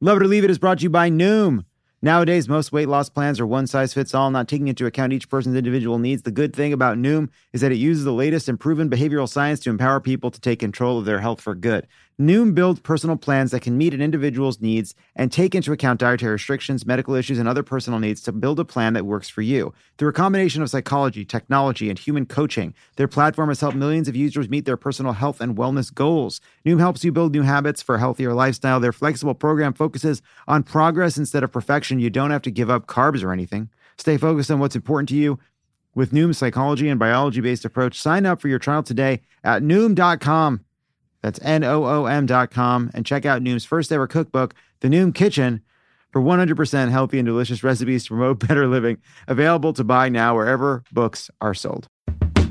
Love It or Leave It is brought to you by Noom. Nowadays, most weight loss plans are one size fits all, not taking into account each person's individual needs. The good thing about Noom is that it uses the latest and proven behavioral science to empower people to take control of their health for good. Noom builds personal plans that can meet an individual's needs and take into account dietary restrictions, medical issues, and other personal needs to build a plan that works for you. Through a combination of psychology, technology, and human coaching, their platform has helped millions of users meet their personal health and wellness goals. Noom helps you build new habits for a healthier lifestyle. Their flexible program focuses on progress instead of perfection. You don't have to give up carbs or anything. Stay focused on what's important to you with Noom's psychology and biology-based approach. Sign up for your trial today at Noom.com. That's Noom.com, and check out Noom's first ever cookbook, The Noom Kitchen, for 100% healthy and delicious recipes to promote better living. Available to buy now wherever books are sold. Did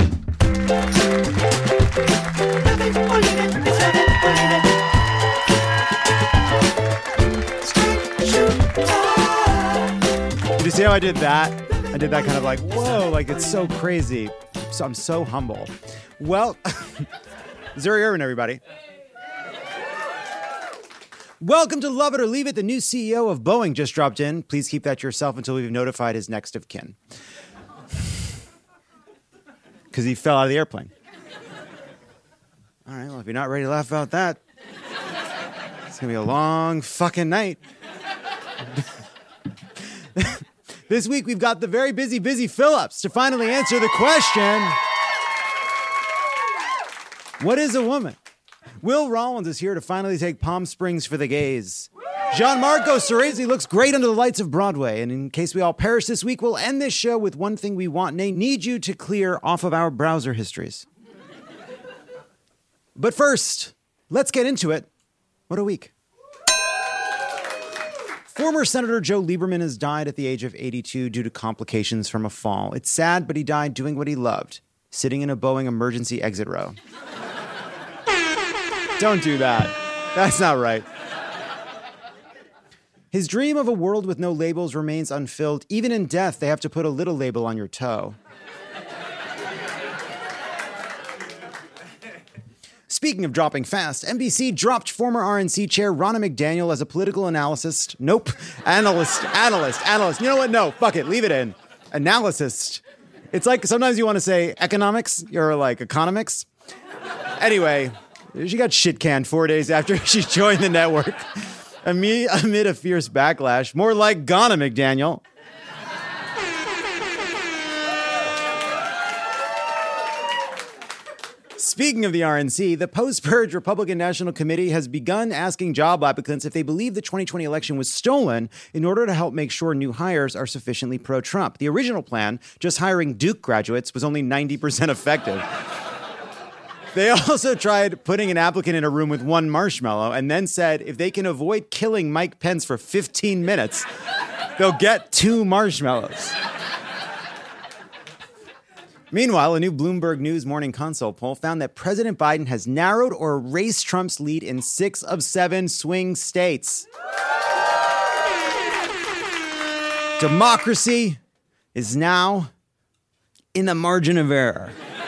you see how I did that? I did that kind of like, whoa, like it's so crazy. So I'm so humble. Well... Zuri Irvin, everybody. Welcome to Love It or Leave It. The new CEO of Boeing just dropped in. Please keep that to yourself until we've notified his next of kin. Because he fell out of the airplane. All right, well, if you're not ready to laugh about that, it's going to be a long fucking night. This week, we've got the very busy Phillips to finally answer the question... What is a woman? Will Rollins is here to finally take Palm Springs for the gays. Gianmarco Cerezi looks great under the lights of Broadway. And in case we all perish this week, we'll end this show with one thing we need you to clear off of our browser histories. But first, let's get into it. What a week. Former Senator Joe Lieberman has died at the age of 82 due to complications from a fall. It's sad, but he died doing what he loved, sitting in a Boeing emergency exit row. Don't do that. That's not right. His dream of a world with no labels remains unfilled. Even in death, they have to put a little label on your toe. Speaking of dropping fast, NBC dropped former RNC chair Ronna McDaniel as a political analyst. Nope. Analyst. You know what? No, fuck it. Leave it in. Analyst. It's like sometimes you want to say economics or like economics. Anyway, she got shit canned 4 days after she joined the network. Amid a fierce backlash. More like Ghana McDaniel. Speaking of the RNC, the post-purge Republican National Committee has begun asking job applicants if they believe the 2020 election was stolen in order to help make sure new hires are sufficiently pro-Trump. The original plan, just hiring Duke graduates, was only 90% effective. They also tried putting an applicant in a room with one marshmallow and then said if they can avoid killing Mike Pence for 15 minutes, they'll get 2 marshmallows. Meanwhile, a new Bloomberg News Morning Consult poll found that President Biden has narrowed or erased Trump's lead in 6 of 7 swing states. Democracy is now in the margin of error.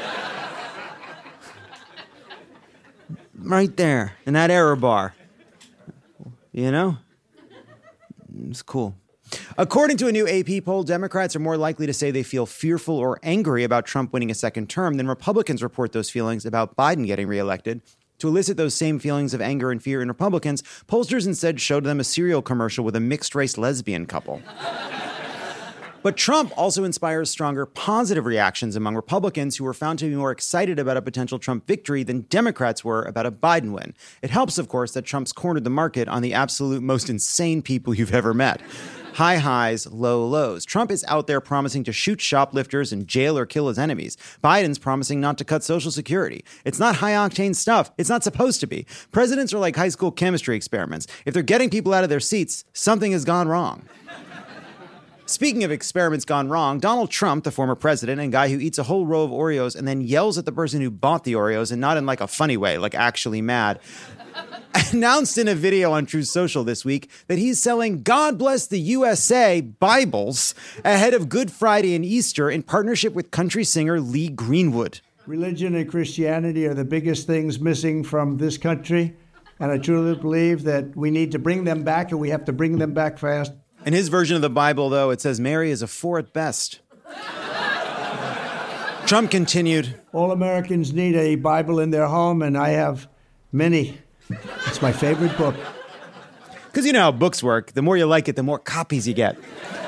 Right there, in that error bar. You know? It's cool. According to a new AP poll, Democrats are more likely to say they feel fearful or angry about Trump winning a second term than Republicans report those feelings about Biden getting reelected. To elicit those same feelings of anger and fear in Republicans, pollsters instead showed them a cereal commercial with a mixed-race lesbian couple. But Trump also inspires stronger positive reactions among Republicans who were found to be more excited about a potential Trump victory than Democrats were about a Biden win. It helps, of course, that Trump's cornered the market on the absolute most insane people you've ever met. High highs, low lows. Trump is out there promising to shoot shoplifters and jail or kill his enemies. Biden's promising not to cut Social Security. It's not high-octane stuff. It's not supposed to be. Presidents are like high school chemistry experiments. If they're getting people out of their seats, something has gone wrong. Speaking of experiments gone wrong, Donald Trump, the former president and guy who eats a whole row of Oreos and then yells at the person who bought the Oreos, and not in like a funny way, like actually mad, announced in a video on Truth Social this week that he's selling God Bless the USA Bibles ahead of Good Friday and Easter in partnership with country singer Lee Greenwood. Religion and Christianity are the biggest things missing from this country. And I truly believe that we need to bring them back, and we have to bring them back fast. In his version of the Bible, though, it says Mary is a 4 at best. Trump continued. All Americans need a Bible in their home, and I have many. It's my favorite book. Because you know how books work. The more you like it, the more copies you get.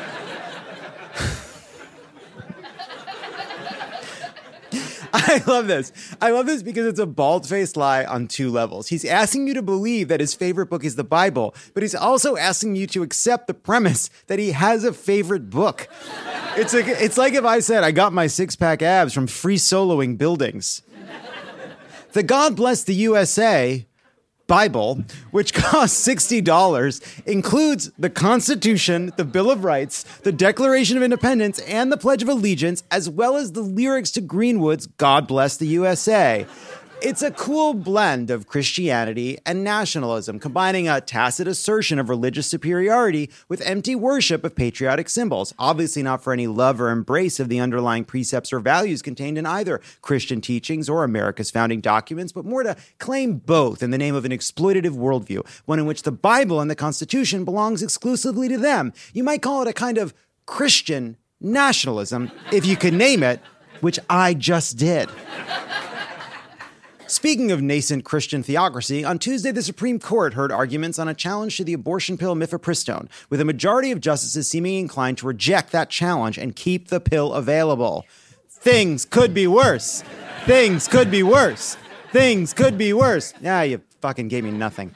I love this. I love this because it's a bald-faced lie on 2 levels. He's asking you to believe that his favorite book is the Bible, but he's also asking you to accept the premise that he has a favorite book. It's like if I said I got my 6-pack abs from free soloing buildings. The God Bless the USA Bible, which costs $60, includes the Constitution, the Bill of Rights, the Declaration of Independence, and the Pledge of Allegiance, as well as the lyrics to Greenwood's God Bless the USA. It's a cool blend of Christianity and nationalism, combining a tacit assertion of religious superiority with empty worship of patriotic symbols, obviously not for any love or embrace of the underlying precepts or values contained in either Christian teachings or America's founding documents, but more to claim both in the name of an exploitative worldview, one in which the Bible and the Constitution belongs exclusively to them. You might call it a kind of Christian nationalism, if you could name it, which I just did. Speaking of nascent Christian theocracy, on Tuesday, the Supreme Court heard arguments on a challenge to the abortion pill mifepristone, with a majority of justices seeming inclined to reject that challenge and keep the pill available. Things could be worse. Things could be worse. Things could be worse. Yeah, you fucking gave me nothing.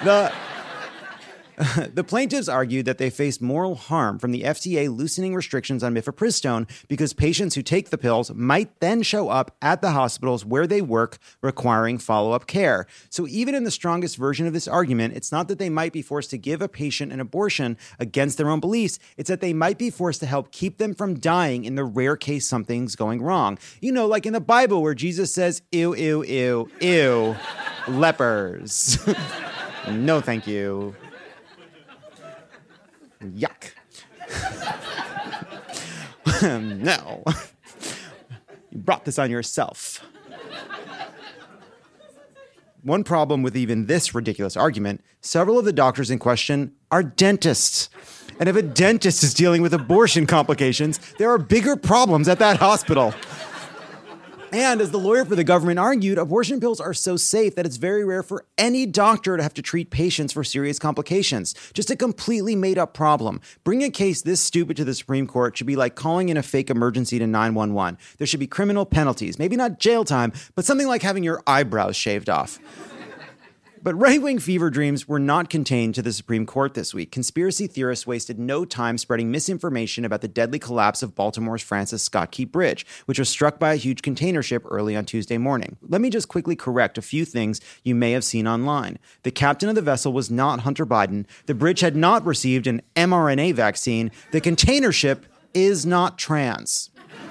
The plaintiffs argued that they faced moral harm from the FDA loosening restrictions on mifepristone because patients who take the pills might then show up at the hospitals where they work requiring follow-up care. So even in the strongest version of this argument, it's not that they might be forced to give a patient an abortion against their own beliefs. It's that they might be forced to help keep them from dying in the rare case something's going wrong. You know, like in the Bible where Jesus says, ew, ew, ew, ew, lepers. No, thank you. Yuck. No. You brought this on yourself. One problem with even this ridiculous argument, several of the doctors in question are dentists. And if a dentist is dealing with abortion complications, there are bigger problems at that hospital. And as the lawyer for the government argued, abortion pills are so safe that it's very rare for any doctor to have to treat patients for serious complications. Just a completely made-up problem. Bringing a case this stupid to the Supreme Court should be like calling in a fake emergency to 911. There should be criminal penalties, maybe not jail time, but something like having your eyebrows shaved off. But right-wing fever dreams were not contained to the Supreme Court this week. Conspiracy theorists wasted no time spreading misinformation about the deadly collapse of Baltimore's Francis Scott Key Bridge, which was struck by a huge container ship early on Tuesday morning. Let me just quickly correct a few things you may have seen online. The captain of the vessel was not Hunter Biden. The bridge had not received an mRNA vaccine. The container ship is not trans.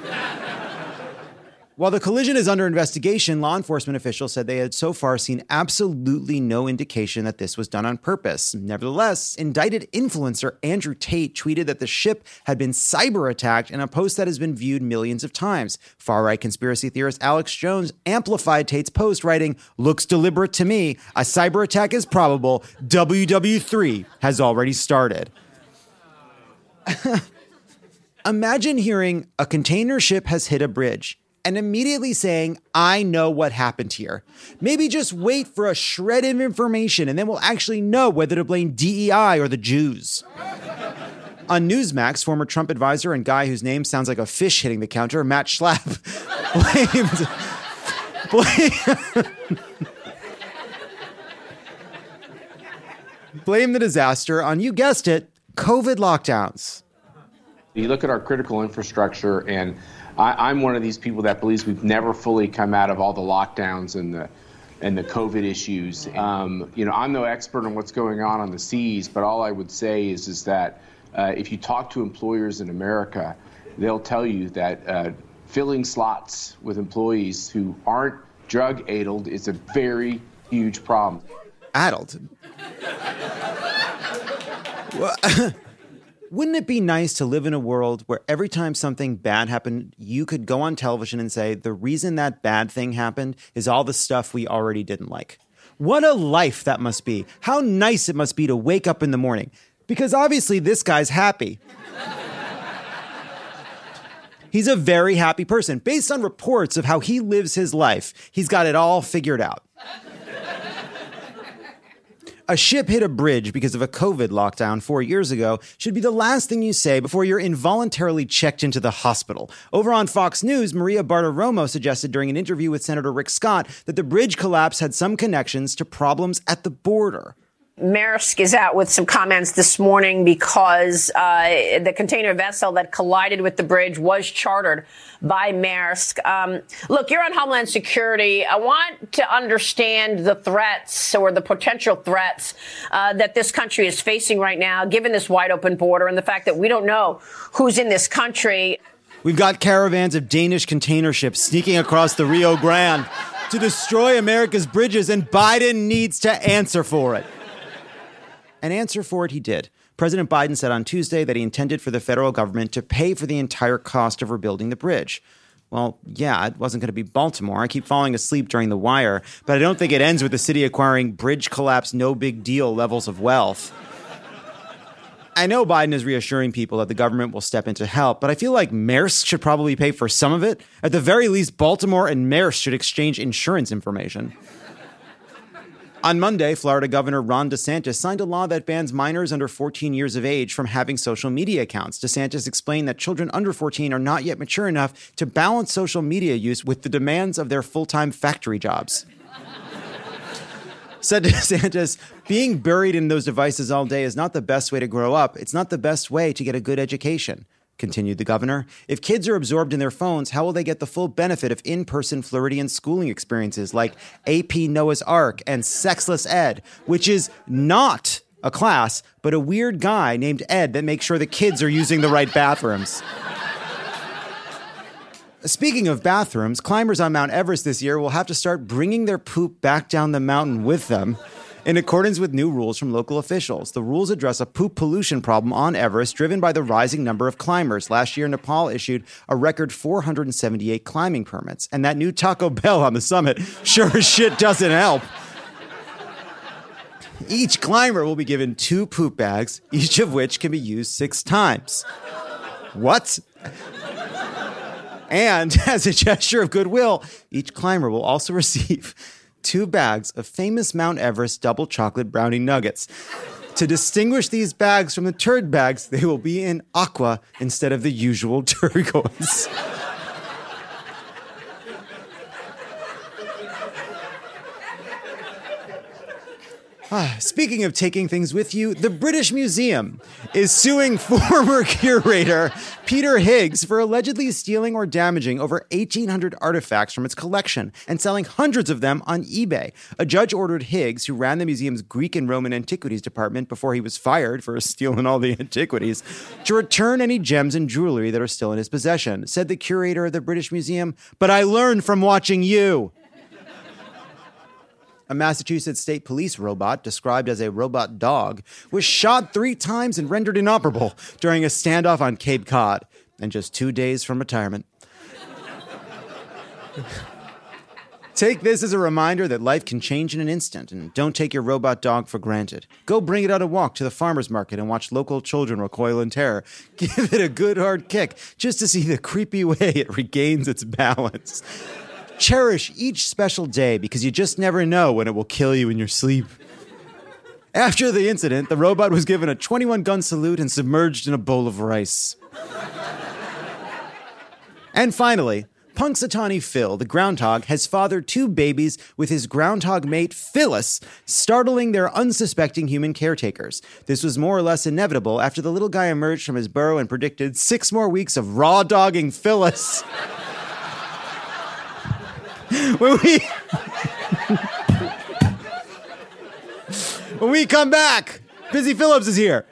While the collision is under investigation, law enforcement officials said they had so far seen absolutely no indication that this was done on purpose. Nevertheless, indicted influencer Andrew Tate tweeted that the ship had been cyber-attacked in a post that has been viewed millions of times. Far-right conspiracy theorist Alex Jones amplified Tate's post, writing, "Looks deliberate to me. A cyber attack is probable. WW3 has already started." Imagine hearing a container ship has hit a bridge and immediately saying, I know what happened here. Maybe just wait for a shred of information and then we'll actually know whether to blame DEI or the Jews. On Newsmax, former Trump advisor and guy whose name sounds like a fish hitting the counter, Matt Schlapp, blamed the disaster on, you guessed it, COVID lockdowns. You look at our critical infrastructure, and I'm one of these people that believes we've never fully come out of all the lockdowns and the COVID issues. I'm no expert on what's going on the seas, but all I would say is that if you talk to employers in America, they'll tell you that filling slots with employees who aren't drug-addled is a very huge problem. Addled? Well, wouldn't it be nice to live in a world where every time something bad happened, you could go on television and say, the reason that bad thing happened is all the stuff we already didn't like? What a life that must be. How nice it must be to wake up in the morning. Because obviously this guy's happy. He's a very happy person. Based on reports of how he lives his life, he's got it all figured out. A ship hit a bridge because of a COVID lockdown 4 years ago should be the last thing you say before you're involuntarily checked into the hospital. Over on Fox News, Maria Bartiromo suggested during an interview with Senator Rick Scott that the bridge collapse had some connections to problems at the border. Maersk is out with some comments this morning because the container vessel that collided with the bridge was chartered by Maersk. Look, you're on Homeland Security. I want to understand the threats or the potential threats that this country is facing right now, given this wide open border and the fact that we don't know who's in this country. We've got caravans of Danish container ships sneaking across the Rio Grande to destroy America's bridges, and Biden needs to answer for it. An answer for it he did. President Biden said on Tuesday that he intended for the federal government to pay for the entire cost of rebuilding the bridge. Well, yeah, it wasn't going to be Baltimore. I keep falling asleep during the wire, but I don't think it ends with the city acquiring bridge collapse, no big deal levels of wealth. I know Biden is reassuring people that the government will step in to help, but I feel like Maersk should probably pay for some of it. At the very least, Baltimore and Maersk should exchange insurance information. On Monday, Florida Governor Ron DeSantis signed a law that bans minors under 14 years of age from having social media accounts. DeSantis explained that children under 14 are not yet mature enough to balance social media use with the demands of their full-time factory jobs. Said DeSantis, being buried in those devices all day is not the best way to grow up. It's not the best way to get a good education. Continued the governor. If kids are absorbed in their phones, how will they get the full benefit of in-person Floridian schooling experiences like AP Noah's Ark and Sexless Ed, which is not a class, but a weird guy named Ed that makes sure the kids are using the right bathrooms? Speaking of bathrooms, climbers on Mount Everest this year will have to start bringing their poop back down the mountain with them. In accordance with new rules from local officials, the rules address a poop pollution problem on Everest driven by the rising number of climbers. Last year, Nepal issued a record 478 climbing permits, and that new Taco Bell on the summit sure as shit doesn't help. Each climber will be given 2 poop bags, each of which can be used 6 times. What? And as a gesture of goodwill, each climber will also receive 2 bags of famous Mount Everest double chocolate brownie nuggets. To distinguish these bags from the turd bags, they will be in aqua instead of the usual turquoise. Speaking of taking things with you, the British Museum is suing former curator Peter Higgs for allegedly stealing or damaging over 1,800 artifacts from its collection and selling hundreds of them on eBay. A judge ordered Higgs, who ran the museum's Greek and Roman antiquities department before he was fired for stealing all the antiquities, to return any gems and jewelry that are still in his possession. Said the curator of the British Museum, "But I learned from watching you." A Massachusetts State Police robot, described as a robot dog, was shot 3 times and rendered inoperable during a standoff on Cape Cod, and just 2 days from retirement. Take this as a reminder that life can change in an instant, and don't take your robot dog for granted. Go bring it on a walk to the farmer's market and watch local children recoil in terror. Give it a good hard kick just to see the creepy way it regains its balance. Cherish each special day because you just never know when it will kill you in your sleep. After the incident, the robot was given a 21-gun salute and submerged in a bowl of rice. And finally, Punxsutawney Phil, the groundhog, has fathered 2 babies with his groundhog mate, Phyllis, startling their unsuspecting human caretakers. This was more or less inevitable after the little guy emerged from his burrow and predicted 6 more weeks of raw dogging Phyllis. When we come back, Busy Phillips is here.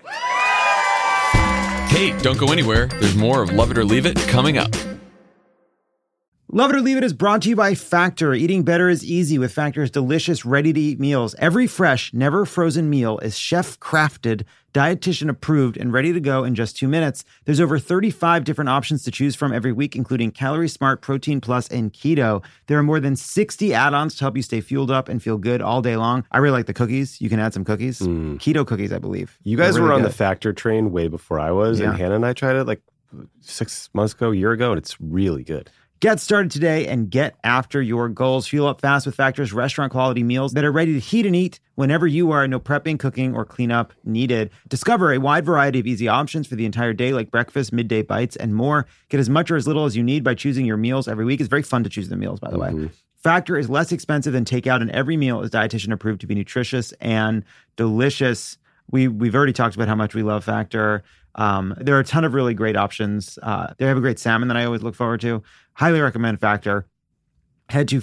Hey, don't go anywhere. There's more of Love It or Leave It coming up. Love It or Leave It is brought to you by Factor. Eating better is easy with Factor's delicious, ready-to-eat meals. Every fresh, never frozen meal is chef-crafted, dietitian-approved, and ready to go in just 2 minutes. There's over 35 different options to choose from every week, including Calorie Smart, Protein Plus, and Keto. There are more than 60 add-ons to help you stay fueled up and feel good all day long. I really like the cookies. You can add some cookies. Keto cookies, I believe. You guys They're were really on good. the Factor train way before I was, Yeah. and Hannah and I tried it like 6 months ago, a year ago, and it's really good. Get started today and get after your goals. Fuel up fast with Factor's restaurant-quality meals that are ready to heat and eat whenever you are. No prepping, cooking, or cleanup needed. Discover a wide variety of easy options for the entire day, like breakfast, midday bites, and more. Get as much or as little as you need by choosing your meals every week. It's very fun to choose the meals, by the way. Factor is less expensive than takeout, and every meal is dietitian approved to be nutritious and delicious. We've already talked about how much we love Factor. There are a ton of really great options. They have a great salmon that I always look forward to. Highly recommend Factor. Head to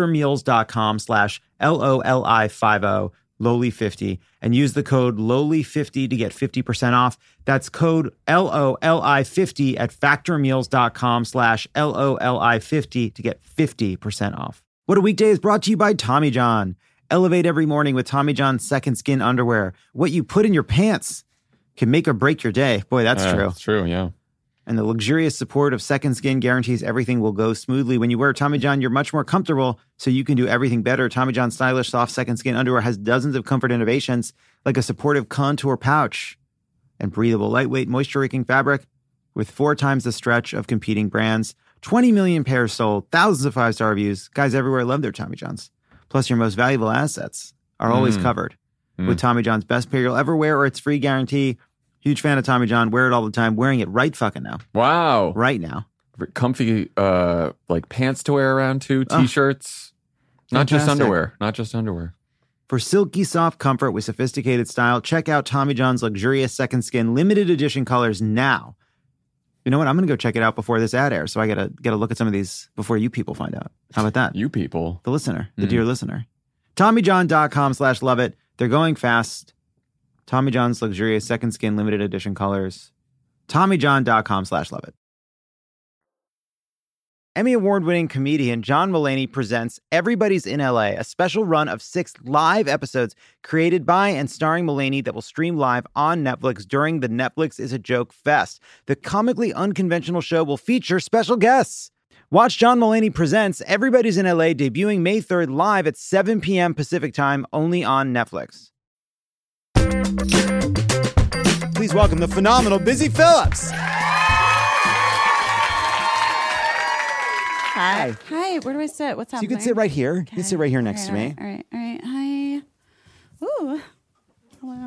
factormeals.com/LOLI50, Lowly50, and use the code Lowly50 to get 50% off. That's code LOLI50 at factormeals.com/LOLI50 to get 50% off. What a Weekday is brought to you by Tommy John. Elevate every morning with Tommy John's Second Skin underwear. What you put in your pants can make or break your day. Boy, that's true. That's true, yeah. And the luxurious support of Second Skin guarantees everything will go smoothly. When you wear Tommy John, you're much more comfortable, so you can do everything better. Tommy John's stylish, soft Second Skin underwear has dozens of comfort innovations, like a supportive contour pouch and breathable, lightweight, moisture-wicking fabric with 4 times the stretch of competing brands. 20 million pairs sold, thousands of 5-star reviews. Guys everywhere love their Tommy Johns. Plus, your most valuable assets are always covered with Tommy John's best pair you'll ever wear or its free guarantee. Huge fan of Tommy John. Wear it all the time. Wearing it right fucking now. Wow. Right now. Comfy like pants to wear around too, t-shirts. Not just fantastic. underwear. Not just underwear. For silky soft comfort with sophisticated style, check out Tommy John's luxurious Second Skin limited edition colors now. You know what? I'm going to go check it out before this ad airs. So I got to look at some of these before you people find out. How about that? You people. The listener, the dear listener. TommyJohn.com/love it. They're going fast. Tommy John's luxurious Second Skin limited edition colors. TommyJohn.com/love it. Emmy Award-winning comedian John Mulaney presents Everybody's in LA, a special run of 6 live episodes created by and starring Mulaney that will stream live on Netflix during the Netflix is a Joke Fest. The comically unconventional show will feature special guests. Watch John Mulaney Presents Everybody's in LA debuting May 3rd live at 7 p.m. Pacific time only on Netflix. Please welcome the phenomenal Busy Phillips. Hi. Hi. Where do I sit? What's So you happening? can sit right here. You can sit right here next to me. All right. Hi. Ooh. Hello.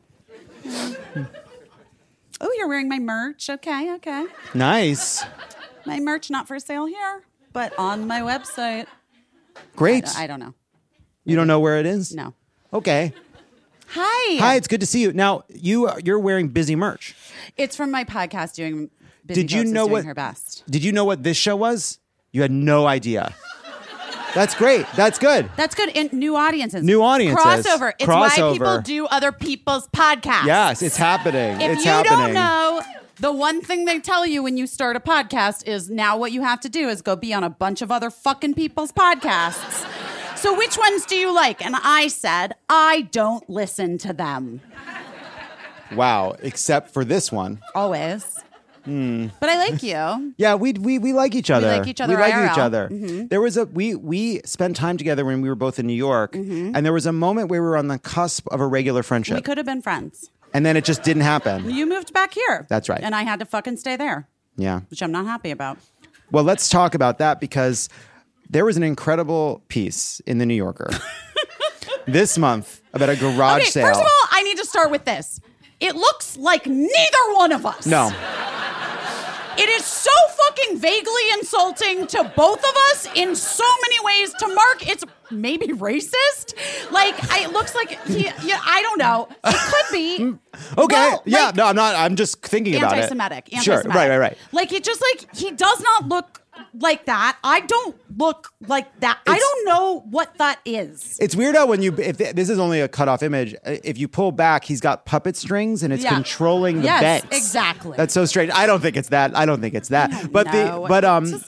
Oh, you're wearing my merch. Okay. Nice. My merch not for sale here, but on my website. Great. I don't know. You don't know where it is? No. Okay. Hi. Hi, it's good to see you. Now, you're wearing Busy merch. It's from my podcast doing Busy Did you Phillips is know doing what her best. Did you know what this show was? You had no idea. That's great. That's good. That's good. And new audiences. New audiences. Crossover. It's why Crossover. people do other people's podcasts. Yes, it's happening. If it's you happening. don't know, the one thing they tell you when you start a podcast is now what you have to do is go be on a bunch of other fucking people's podcasts. So which ones do you like? And I said, I don't listen to them. Wow, except for this one. Always. But I like you. Yeah, we like each other. like each other We like IRL. each other. There was we spent time together when we were both in New York, and there was a moment where we were on the cusp of a regular friendship, We could have been friends. and then it just didn't happen. You moved back here. That's right. And I had to fucking stay there, Yeah. which I'm not happy about. Well, let's talk about that because there was an incredible piece in the New Yorker this month about a garage Okay, sale. first of all, I need to start with this. It looks like neither one of us. No. It is so fucking vaguely insulting to both of us in so many ways. To Mark, it's maybe racist. Like, it looks like I don't know. It could be. Okay. Well, yeah. like, No, I'm not. I'm just thinking about it. anti-Semitic. Sure. Right. Like, it just like, he does not look like that. I don't look like that. I don't know what that is. It's weird how when this is only a cutoff image, if you pull back, he's got puppet strings and it's Yeah. controlling the Yes, bends. exactly. That's so strange. I don't think it's that. No. It's just, he's like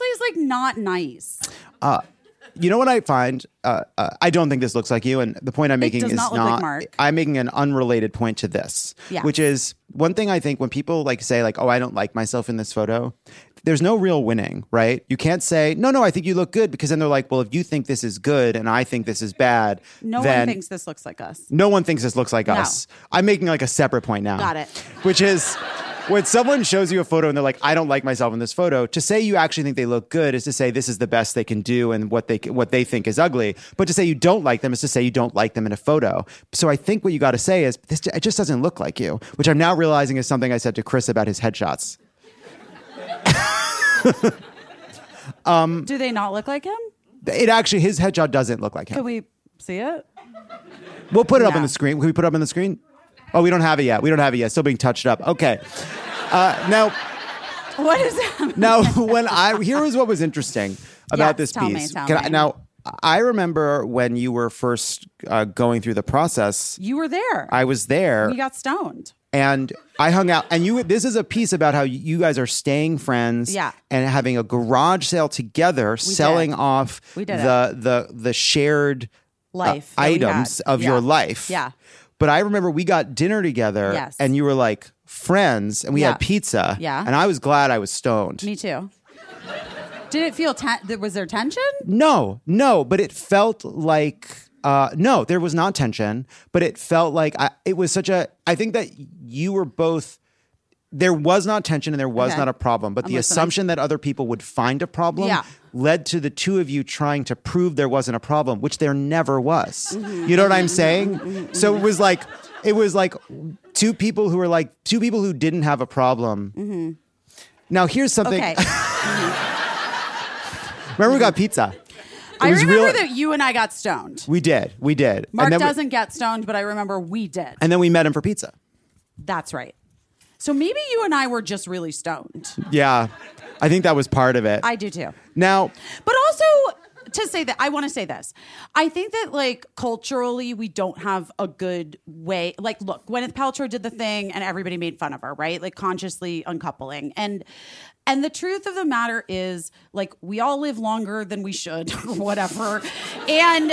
not nice. You know what I find? I don't think this looks like you, and the point I'm making does is not look like Mark. I'm making an unrelated point to this, Yeah. which is one thing I think when people like say like, "Oh, I don't like myself in this photo." There's no real winning, right? You can't say, "No, I think you look good," because then they're like, "Well, if you think this is good and I think this is bad, No then one thinks this looks like us. no one thinks this looks like us." I'm making like a separate point now. Got it. Which is when someone shows you a photo and they're like, "I don't like myself in this photo," to say you actually think they look good is to say this is the best they can do and what they think is ugly. But to say you don't like them is to say you don't like them in a photo. So I think what you got to say is it just doesn't look like you, which I'm now realizing is something I said to Chris about his headshots. Do they not look like him? It actually, his headshot doesn't look like him. Can we see it? We'll put it up on No. the screen. Can we put it up on the screen? Oh, we don't have it yet. Still being touched up. Okay. Now, What is that? Now, here is what was interesting about this tell me, piece. tell me. Now, I remember when you were first going through the process. You were there. I was there. We got stoned. And I hung out, and this is a piece about how you guys are staying friends, Yeah. and having a garage sale together, selling off We did the shared Life that we items had. of Yeah. your life. Yeah. But I remember we got dinner together, Yes. and you were like friends, and we Yeah. had pizza, Yeah. and I was glad I was stoned. Me too. Did it feel was there tension? No, but it felt like no, there was not tension, but it felt like it was I think that you were both. There was not tension and there was Okay. not a problem, but I'm the listening. assumption that other people would find a problem Yeah. led to the two of you trying to prove there wasn't a problem, which there never was. Mm-hmm. You know what I'm saying? So it was like two people who didn't have a problem. Now here's something. Okay. Remember we got pizza. It I was remember real- that you and I got stoned. We did. Mark And then doesn't get stoned, but I remember we did. and then we met him for pizza. That's right. So maybe you and I were just really stoned. Yeah. I think that was part of it. I do too. Now, But also to say that, I want to say this. I think that like culturally, we don't have a good way. Like, look, Gwyneth Paltrow did the thing and everybody made fun of her, right? Like consciously uncoupling. And the truth of the matter is, like, we all live longer than we should or whatever. And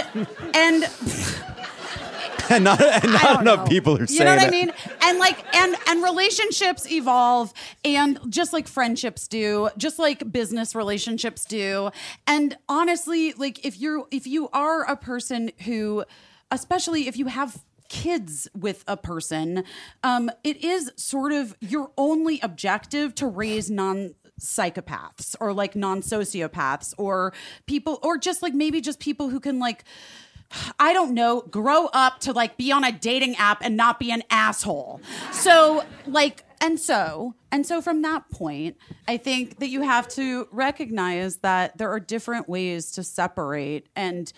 not I don't enough know. people are You saying know what it. I mean? And like, and relationships evolve, and just like friendships do, just like business relationships do. And honestly, like if you are a person who, especially if you have kids with a person, it is sort of your only objective to raise non-psychopaths or like non-sociopaths or people, or just like maybe just people who can like, I don't know, grow up to like be on a dating app and not be an asshole. So like, and so from that point, I think that you have to recognize that there are different ways to separate and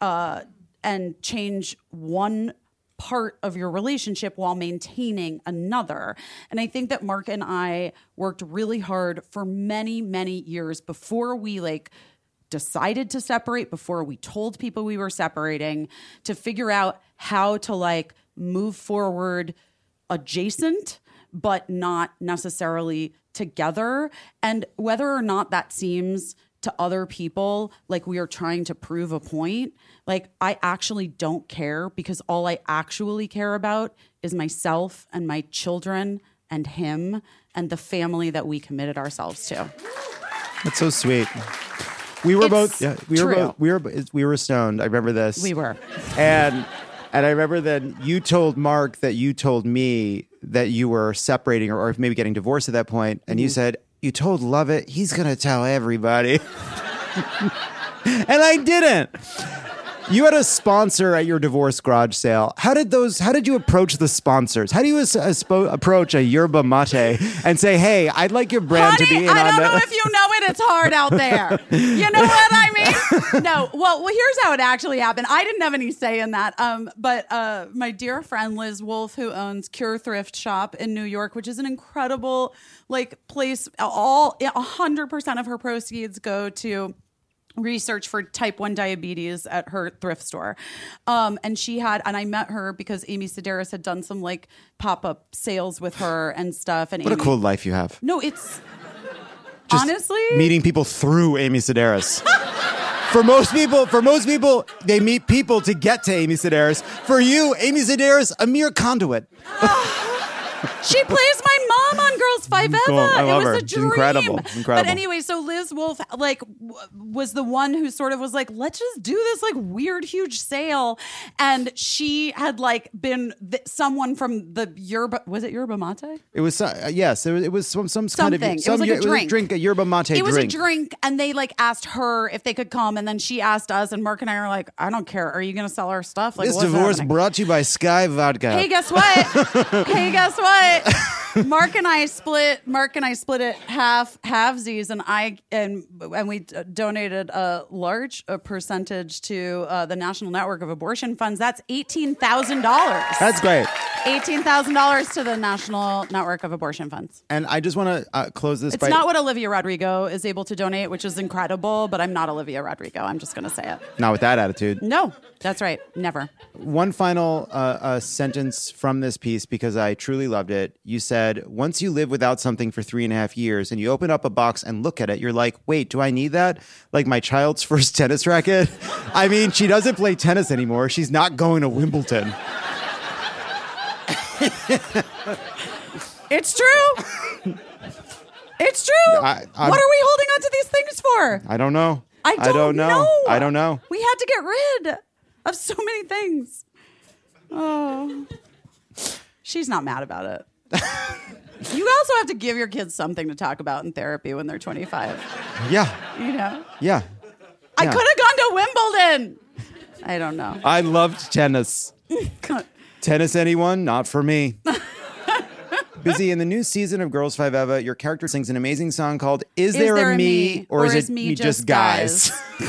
change one part of your relationship while maintaining another. And I think that Mark and I worked really hard for many, many years before we like decided to separate, before we told people we were separating, to figure out how to like move forward adjacent, but not necessarily together. And whether or not that seems to other people like we are trying to prove a point, like I actually don't care, because all I actually care about is myself and my children and him and the family that we committed ourselves to. That's so sweet. We were It's both. Yeah, we were true. both. We were stoned. I remember this. We were. And I remember then you told Mark that you told me that you were separating or maybe getting divorced at that point, and you said you told Lovett he's gonna tell everybody, and I didn't. You had a sponsor at your divorce garage sale. How did you approach the sponsors? How do you approach a yerba mate and say, "Hey, I'd like your brand to be in I on don't the..." know if you know it. It's hard out there. You know what I mean? No. Well, here's how it actually happened. I didn't have any say in that. But my dear friend Liz Wolfe, who owns Cure Thrift Shop in New York, which is an incredible like place. 100% of her proceeds go to research for type 1 diabetes at her thrift store. And I met her because Amy Sedaris had done some like pop-up sales with her and stuff. And What a Amy, cool life you have. No, it's Honestly? meeting people through Amy Sedaris. For most people, they meet people to get to Amy Sedaris. For you, Amy Sedaris, a mere conduit. She plays my mom on Girls Five Eva. Cool. I love it was her. a She's dream. incredible. But anyway, so Liz Wolfe was the one who sort of was like, let's just do this like weird huge sale, and she had like been someone from the Yerba. Was it Yerba Mate? It was yes. It was some Something. kind of It was like a drink. A yerba mate drink. It was a drink, and they like asked her if they could come, and then she asked us, and Mark and I are like, I don't care. Are you going to sell our stuff? Like, This what's divorce happening? brought to you by Sky Vodka. Hey, guess what? Mark and I split it halvesies, and we donated a large percentage to the National Network of Abortion Funds. That's $18,000. That's great. $18,000 to the National Network of Abortion Funds. And I just want to close this. It's not what Olivia Rodrigo is able to donate, which is incredible, but I'm not Olivia Rodrigo. I'm just going to say it. Not with that attitude. No, that's right. Never. One final sentence from this piece, because I truly loved it. You said, once you live without something for 3.5 years and you open up a box and look at it, you're like, wait, do I need that? Like my child's first tennis racket? I mean, she doesn't play tennis anymore. She's not going to Wimbledon. It's true. It's true. What are we holding on to these things for? I don't know. I don't know. I don't know. We had to get rid of so many things. Oh. She's not mad about it. You also have to give your kids something to talk about in therapy when they're 25. Yeah. You know? Yeah. I could have gone to Wimbledon. I don't know. I loved tennis. Tennis, anyone? Not for me. Busy, in the new season of Girls Five Eva, your character sings an amazing song called Is There a Me or Is It Me Just Guys? A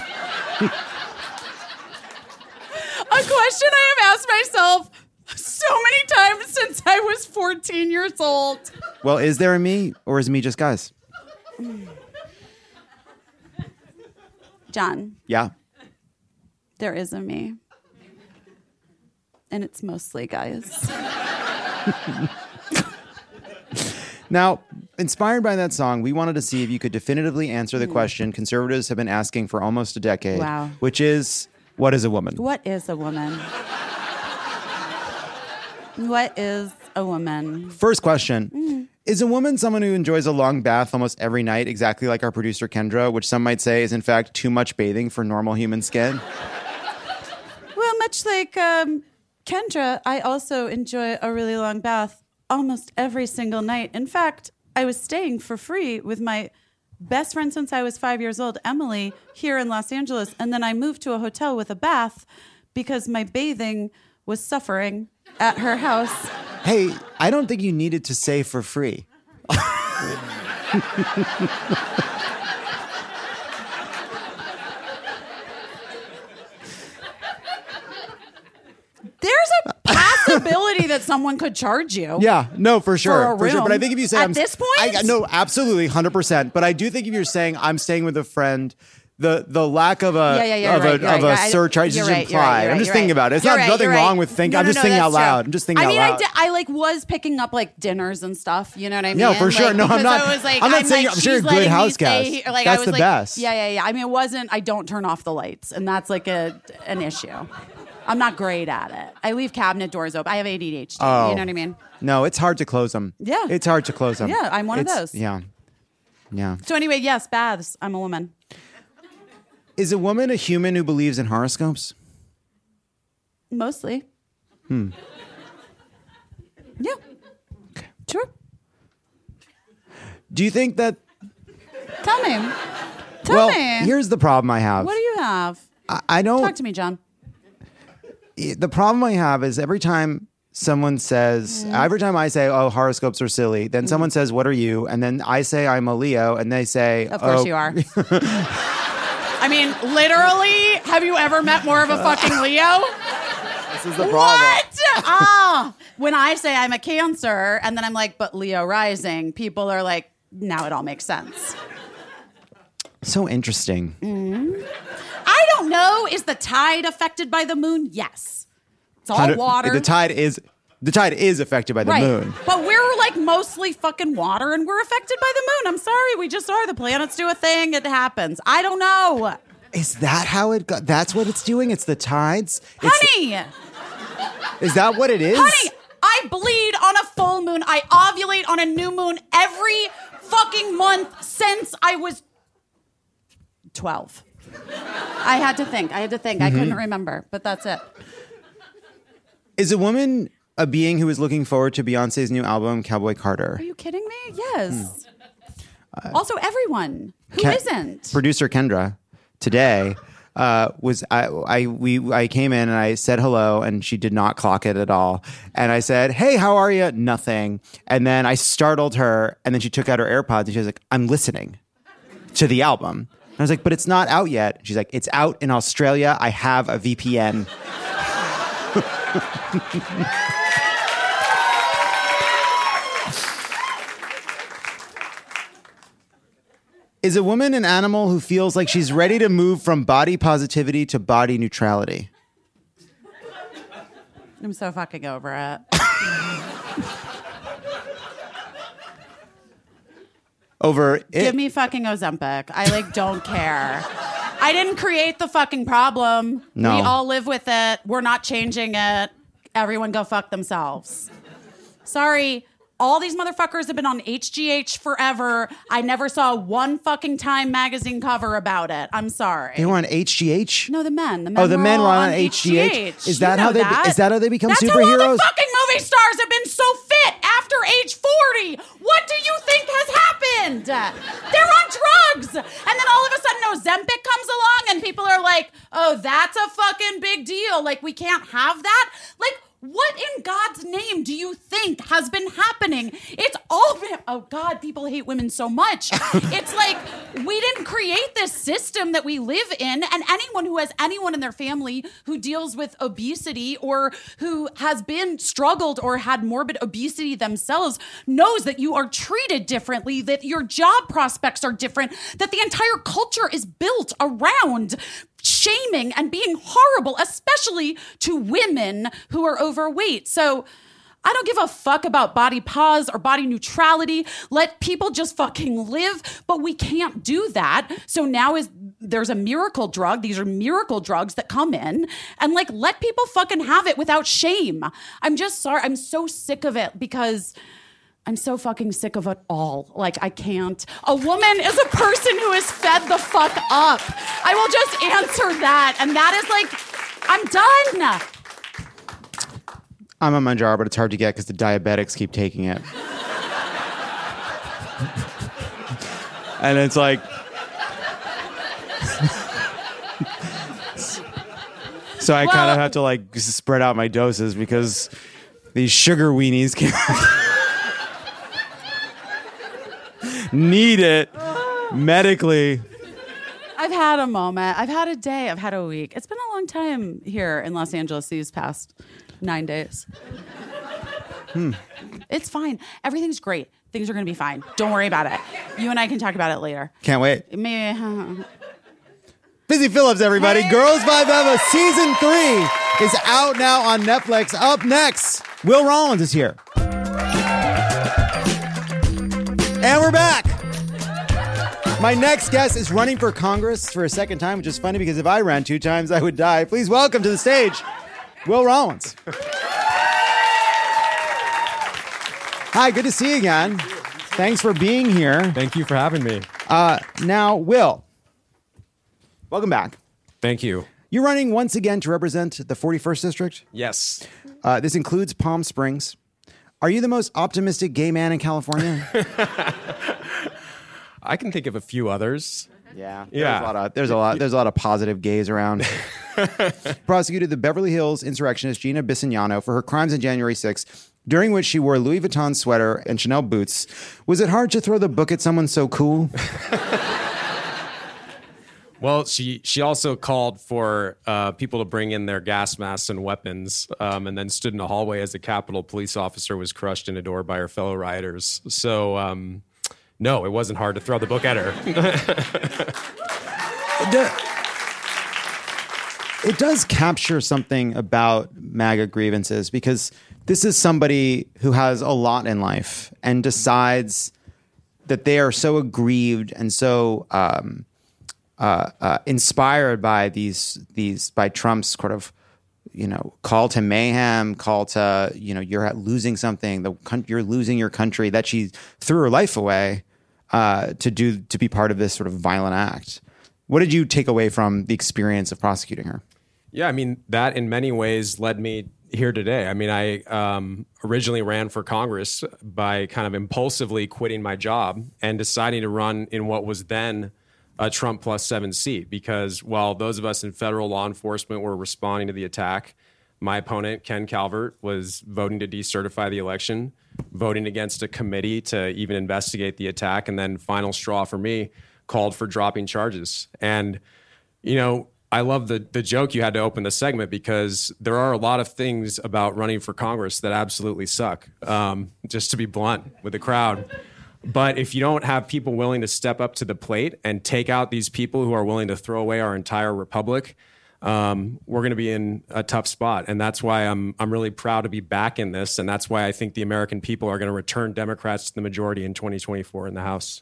question I have asked myself so many times since I was 14 years old. Well, is there a me or is it me just guys? John. Yeah. There is a me. And it's mostly guys. Now, inspired by that song, we wanted to see if you could definitively answer the question conservatives have been asking for almost a decade, Wow. which is, what is a woman? What is a woman? What is a woman? First question. Is a woman someone who enjoys a long bath almost every night, exactly like our producer Kendra, which some might say is in fact too much bathing for normal human skin? Well, much like Kendra, I also enjoy a really long bath almost every single night. In fact, I was staying for free with my best friend since I was 5 years old, Emily, here in Los Angeles. And then I moved to a hotel with a bath because my bathing was suffering at her house. Hey, I don't think you needed to say for free. There's a possibility that someone could charge you. Yeah, no, for sure. For a room. But I think if you say At this point? no, absolutely, 100%. But I do think if you're saying I'm staying with a friend, the lack of a surcharge is implied. I'm just thinking about it. It's nothing wrong with thinking. I'm just thinking out loud. I'm just thinking out loud. I like was picking up like dinners and stuff. You know what I mean? Yeah, for sure. Like, No, I'm not. I was like, I'm not saying. I'm sure you're a good house guest. Like, that's I was the like, best. Yeah. I mean, it wasn't. I don't turn off the lights, and that's like an issue. I'm not great at it. I leave cabinet doors open. I have ADHD. Oh. You know what I mean? No, it's hard to close them. Yeah. It's hard to close them. Yeah, I'm one of those. Yeah. Yeah. So anyway, yes, baths. I'm a woman. Is a woman a human who believes in horoscopes? Mostly. Yeah. Okay. Sure. Do you think that? Tell me. Tell me. Here's the problem I have. What do you have? I don't. Talk to me, John. The problem I have is every time someone says, every time I say, oh, horoscopes are silly, then someone says, what are you? And then I say I'm a Leo, and they say, Of course you are. I mean, literally, have you ever met more of a fucking Leo? This is the problem. What? When I say I'm a Cancer, and then I'm like, but Leo rising, people are like, now it all makes sense. So interesting. I don't know. Is the tide affected by the moon? Yes. It's all water. The tide is The tide is affected by the moon. But we're like mostly fucking water and we're affected by the moon. I'm sorry. We just are. The planets do a thing. It happens. I don't know. Is that how it got? That's what it's doing? It's the tides? Honey. Is that what it is? Honey, I bleed on a full moon. I ovulate on a new moon every fucking month since I was 12. I had to think. I couldn't remember, but that's it. Is a woman a being who is looking forward to Beyonce's new album, Cowboy Carter? Are you kidding me? Yes. Also, everyone. Who isn't? Producer Kendra today I came in and I said hello and she did not clock it at all. And I said, hey, how are you? Nothing. And then I startled her and then she took out her AirPods and she was like, I'm listening to the album. And I was like, but it's not out yet. She's like, it's out in Australia. I have a VPN. Is a woman an animal who feels like she's ready to move from body positivity to body neutrality? I'm so fucking over it. Over it? Give me fucking Ozempic. I don't care. I didn't create the fucking problem. No. We all live with it. We're not changing it. Everyone go fuck themselves. Sorry. All these motherfuckers have been on HGH forever. I never saw one fucking Time magazine cover about it. I'm sorry. They were on HGH? No, the men. The men were on HGH. Is that how they become That's superheroes? That's how all the fucking movie stars have been so fit after age 40. What do you think has happened? They're on drugs. And then all of a sudden Ozempic comes along and people are like, oh, that's a fucking big deal. We can't have that. What in God's name do you think has been happening? It's all been, oh God, people hate women so much. It's we didn't create this system that we live in, and anyone who has anyone in their family who deals with obesity or who has been struggled or had morbid obesity themselves knows that you are treated differently, that your job prospects are different, that the entire culture is built around shaming and being horrible, especially to women who are overweight. So I don't give a fuck about body pause or body neutrality. Let people just fucking live, but we can't do that. So now there's a miracle drug. These are miracle drugs that come in and let people fucking have it without shame. I'm just sorry. I'm so sick of it because I'm so fucking sick of it all. I can't. A woman is a person who is fed the fuck up. I will just answer that. And that is I'm done. I'm on Manjaro, but it's hard to get because the diabetics keep taking it. And it's so I kind of have to spread out my doses because these sugar weenies can't need it medically. I've had a moment. I've had a day. I've had a week. It's been a long time here in Los Angeles these past 9 days. It's fine. Everything's great. Things are going to be fine. Don't worry about it. You and I can talk about it later. Can't wait. Maybe. Busy Phillips, everybody. Hey. Girls Five Eva Season 3 is out now on Netflix. Up next, Will Rollins is here. And we're back. My next guest is running for Congress for a second time, which is funny because if I ran 2 times, I would die. Please welcome to the stage, Will Rollins. Hi, good to see you again. Thanks for being here. Thank you for having me. Now, Will, welcome back. Thank you. You're running once again to represent the 41st District? Yes. This includes Palm Springs. Are you the most optimistic gay man in California? I can think of a few others. Yeah. There's a lot of positive gays around. Prosecuted the Beverly Hills insurrectionist Gina Bisignano for her crimes on January 6th, during which she wore a Louis Vuitton sweater and Chanel boots. Was it hard to throw the book at someone so cool? Well, she also called for people to bring in their gas masks and weapons, and then stood in a hallway as a Capitol police officer was crushed in a door by her fellow rioters. So, no, it wasn't hard to throw the book at her. it does capture something about MAGA grievances, because this is somebody who has a lot in life and decides that they are so aggrieved and so inspired by by Trump's sort of, call to mayhem, call to, you're losing something, you're losing your country, that she threw her life away to be part of this sort of violent act. What did you take away from the experience of prosecuting her? Yeah, I mean, that in many ways led me here today. I mean, I originally ran for Congress by kind of impulsively quitting my job and deciding to run in what was then a Trump +7 seat, because while those of us in federal law enforcement were responding to the attack, my opponent, Ken Calvert, was voting to decertify the election, voting against a committee to even investigate the attack, and then final straw for me, called for dropping charges. And, I love the joke you had to open the segment, because there are a lot of things about running for Congress that absolutely suck, just to be blunt with the crowd. But if you don't have people willing to step up to the plate and take out these people who are willing to throw away our entire republic, we're going to be in a tough spot. And that's why I'm really proud to be back in this. And that's why I think the American people are going to return Democrats to the majority in 2024 in the House.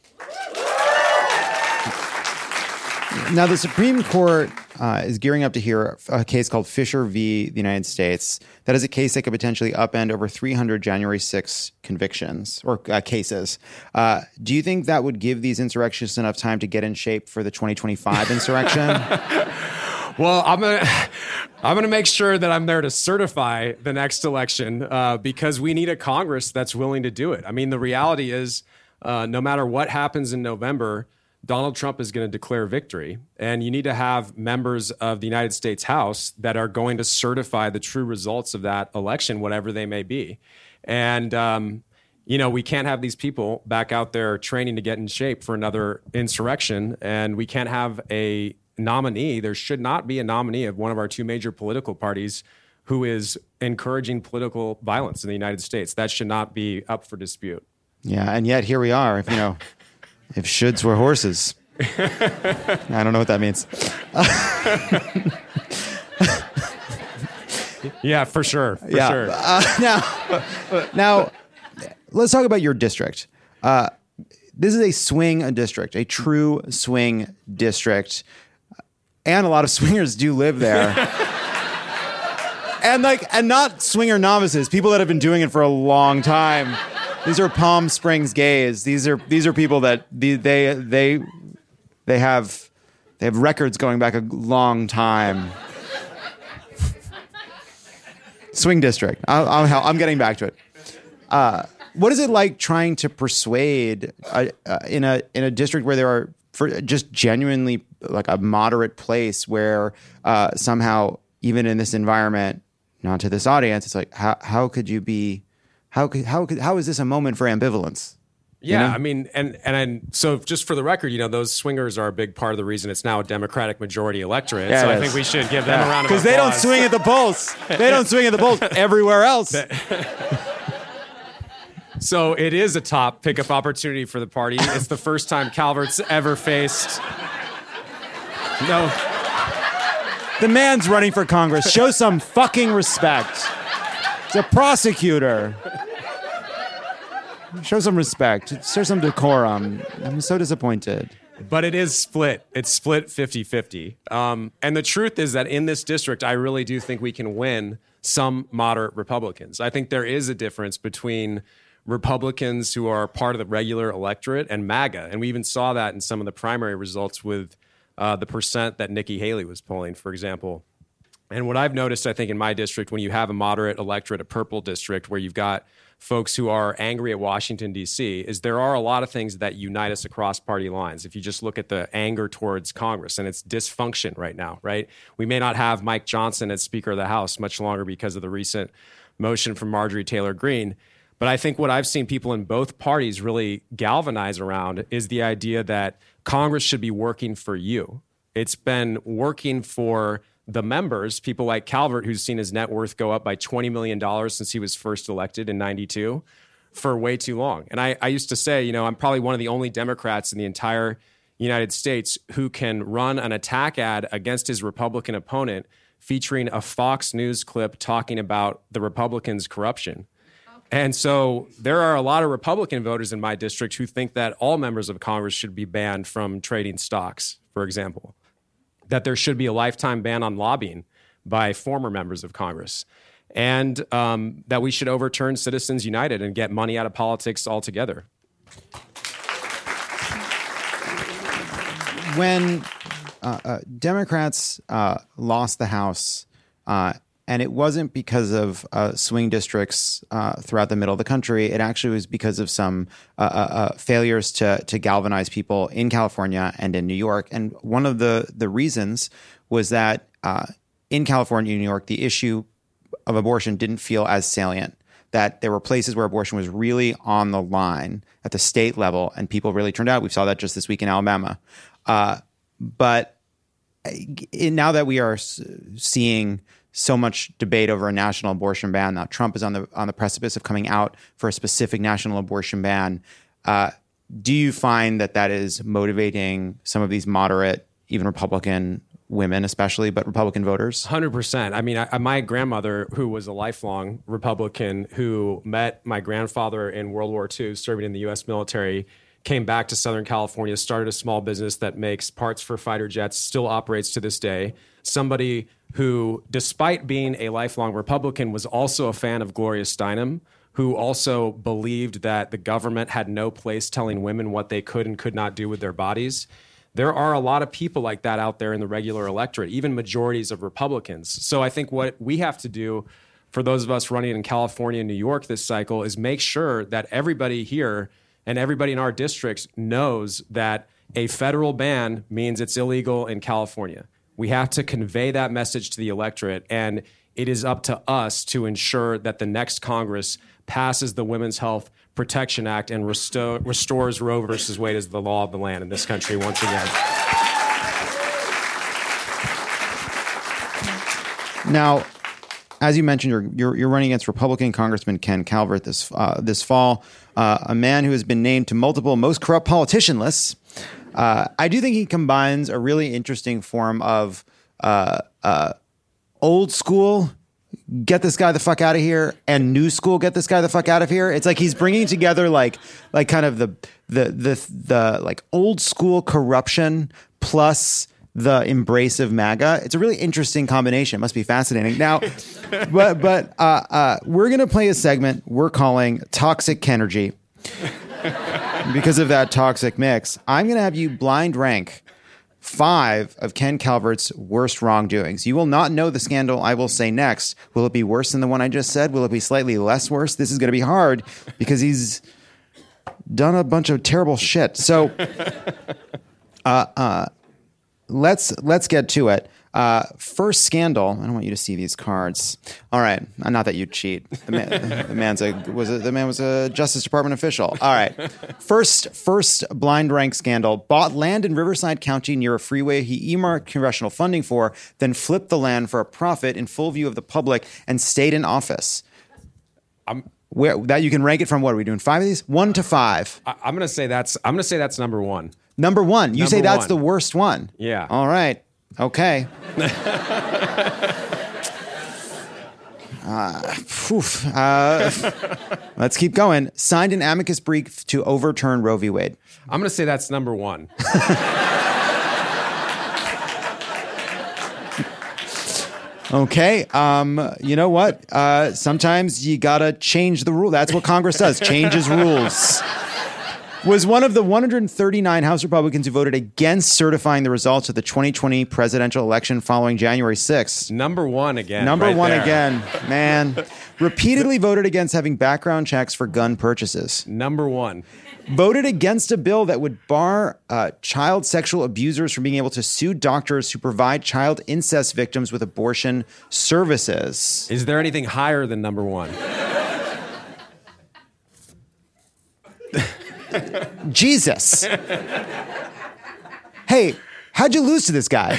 Now, the Supreme Court is gearing up to hear a case called Fisher v. the United States. That is a case that could potentially upend over 300 January 6 convictions or cases. Do you think that would give these insurrectionists enough time to get in shape for the 2025 insurrection? Well, I'm gonna make sure that I'm there to certify the next election because we need a Congress that's willing to do it. I mean, the reality is, no matter what happens in November, Donald Trump is going to declare victory. And you need to have members of the United States House that are going to certify the true results of that election, whatever they may be. And, we can't have these people back out there training to get in shape for another insurrection. And we can't have a nominee. There should not be a nominee of one of our two major political parties who is encouraging political violence in the United States. That should not be up for dispute. Yeah. And yet here we are, if shoulds were horses. I don't know what that means. Yeah, for sure. Sure. Now, let's talk about your district. This is a swing district, a true swing district. And a lot of swingers do live there. and not swinger novices, people that have been doing it for a long time. These are Palm Springs gays. These are people that they have records going back a long time. Swing district. I'm getting back to it. What is it like trying to persuade in a district where there are just genuinely like a moderate place where somehow even in this environment, not to this audience, it's like how could you be? How is this a moment for ambivalence? Yeah, I mean, and so just for the record, those swingers are a big part of the reason it's now a Democratic majority electorate. Yeah, so I think we should give them a round of applause. Because they don't swing at the polls. They don't swing at the polls everywhere else. So it is a top pickup opportunity for the party. It's the first time Calvert's ever faced. No. The man's running for Congress. Show some fucking respect. He's a prosecutor. Show some respect. Show some decorum. I'm so disappointed. But it is split. It's split 50-50. And the truth is that in this district, I really do think we can win some moderate Republicans. I think there is a difference between Republicans who are part of the regular electorate and MAGA. And we even saw that in some of the primary results with the percent that Nikki Haley was polling, for example. And what I've noticed, I think, in my district, when you have a moderate electorate, a purple district, where you've got folks who are angry at Washington, D.C., is there are a lot of things that unite us across party lines. If you just look at the anger towards Congress and its dysfunction right now, right? We may not have Mike Johnson as Speaker of the House much longer because of the recent motion from Marjorie Taylor Greene. But I think what I've seen people in both parties really galvanize around is the idea that Congress should be working for you. It's been working for the members, people like Calvert, who's seen his net worth go up by $20 million since he was first elected in 92 for way too long. And I used to say, I'm probably one of the only Democrats in the entire United States who can run an attack ad against his Republican opponent featuring a Fox News clip talking about the Republicans' corruption. And so there are a lot of Republican voters in my district who think that all members of Congress should be banned from trading stocks, for example, that there should be a lifetime ban on lobbying by former members of Congress, and that we should overturn Citizens United and get money out of politics altogether. When Democrats lost the House, and it wasn't because of swing districts throughout the middle of the country. It actually was because of some failures to galvanize people in California and in New York. And one of the reasons was that in California and New York, the issue of abortion didn't feel as salient, that there were places where abortion was really on the line at the state level, and people really turned out. We saw that just this week in Alabama. But now that we are seeing so much debate over a national abortion ban, now Trump is on the precipice of coming out for a specific national abortion ban. Do you find that is motivating some of these moderate, even Republican women, especially, but Republican voters? 100%. I mean, my grandmother, who was a lifelong Republican, who met my grandfather in World War II, serving in the U.S. military, came back to Southern California, started a small business that makes parts for fighter jets, still operates to this day. Somebody who, despite being a lifelong Republican, was also a fan of Gloria Steinem, who also believed that the government had no place telling women what they could and could not do with their bodies. There are a lot of people like that out there in the regular electorate, even majorities of Republicans. So I think what we have to do for those of us running in California and New York this cycle is make sure that everybody here and everybody in our districts knows that a federal ban means it's illegal in California. We have to convey that message to the electorate, and it is up to us to ensure that the next Congress passes the Women's Health Protection Act and restores Roe versus Wade as the law of the land in this country once again. Now, as you mentioned, you're running against Republican Congressman Ken Calvert this fall, a man who has been named to multiple most corrupt politician lists. I do think he combines a really interesting form of old school, get this guy the fuck out of here, and new school, get this guy the fuck out of here. It's like he's bringing together like kind of the like old school corruption plus the embrace of MAGA. It's a really interesting combination. It must be fascinating. Now, but we're going to play a segment we're calling Toxic Kenergy. Because of that toxic mix, I'm going to have you blind rank 5 of Ken Calvert's worst wrongdoings. You will not know the scandal I will say next. Will it be worse than the one I just said? Will it be slightly less worse? This is going to be hard because he's done a bunch of terrible shit. So, let's get to it. First scandal. I don't want you to see these cards. All right, not that you cheat. The man was a Justice Department official. All right. First blind rank scandal. Bought land in Riverside County near a freeway he earmarked congressional funding for, then flipped the land for a profit in full view of the public and stayed in office. That you can rank it from what are we doing? 5 of these? 1 to 5. I'm gonna say that's number 1. Number 1. You say that's the worst one. Yeah. All right. Okay. Let's keep going. Signed an amicus brief to overturn Roe v. Wade. I'm going to say that's number 1. Okay. You know what? Sometimes you got to change the rule. That's what Congress does. Changes rules. Was one of the 139 House Republicans who voted against certifying the results of the 2020 presidential election following January 6th. Number 1 again. Number right 1 there. again. Man. Repeatedly voted against having background checks for gun purchases. Number 1. Voted against a bill that would bar child sexual abusers from being able to sue doctors who provide child incest victims with abortion services. Is there anything higher than number 1? Jesus. Hey, how'd you lose to this guy?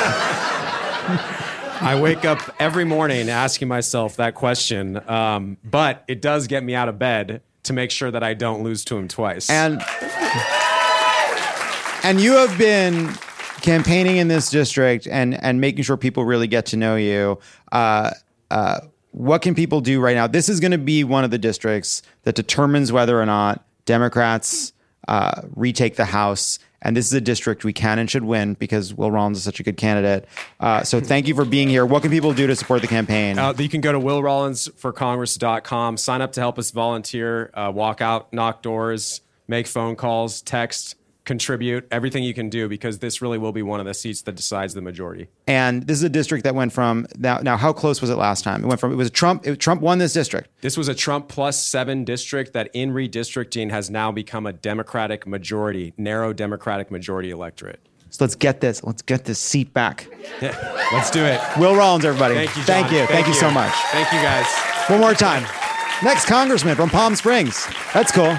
I wake up every morning asking myself that question, but it does get me out of bed to make sure that I don't lose to him twice. And you have been campaigning in this district and making sure people really get to know you. What can people do right now? This is going to be one of the districts that determines whether or not Democrats retake the House. And this is a district we can and should win because Will Rollins is such a good candidate. So thank you for being here. What can people do to support the campaign? You can go to willrollinsforcongress.com, sign up to help us volunteer, walk out, knock doors, make phone calls, text, contribute, everything you can do, because this really will be one of the seats that decides the majority. And this is a district that went from now how close was it last time? It was Trump won this district. This was a Trump +7 district that in redistricting has now become a Democratic majority, narrow Democratic majority electorate. So let's get this seat back. Yeah, let's do it. Will Rollins, everybody. Thank you, John. Thank you so much. Thank you, guys. One more time. Next congressman from Palm Springs. That's cool.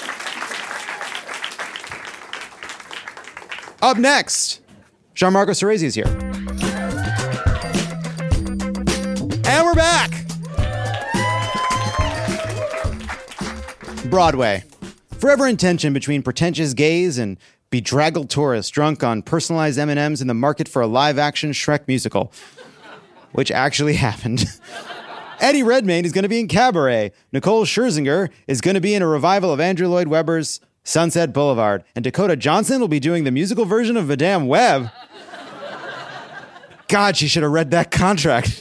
Up next, Jean-Marco Cerezi is here. And we're back. Broadway. Forever in tension between pretentious gays and bedraggled tourists drunk on personalized M&Ms in the market for a live-action Shrek musical, which actually happened. Eddie Redmayne is going to be in Cabaret. Nicole Scherzinger is going to be in a revival of Andrew Lloyd Webber's Sunset Boulevard. And Dakota Johnson will be doing the musical version of Madame Web. God, she should have read that contract.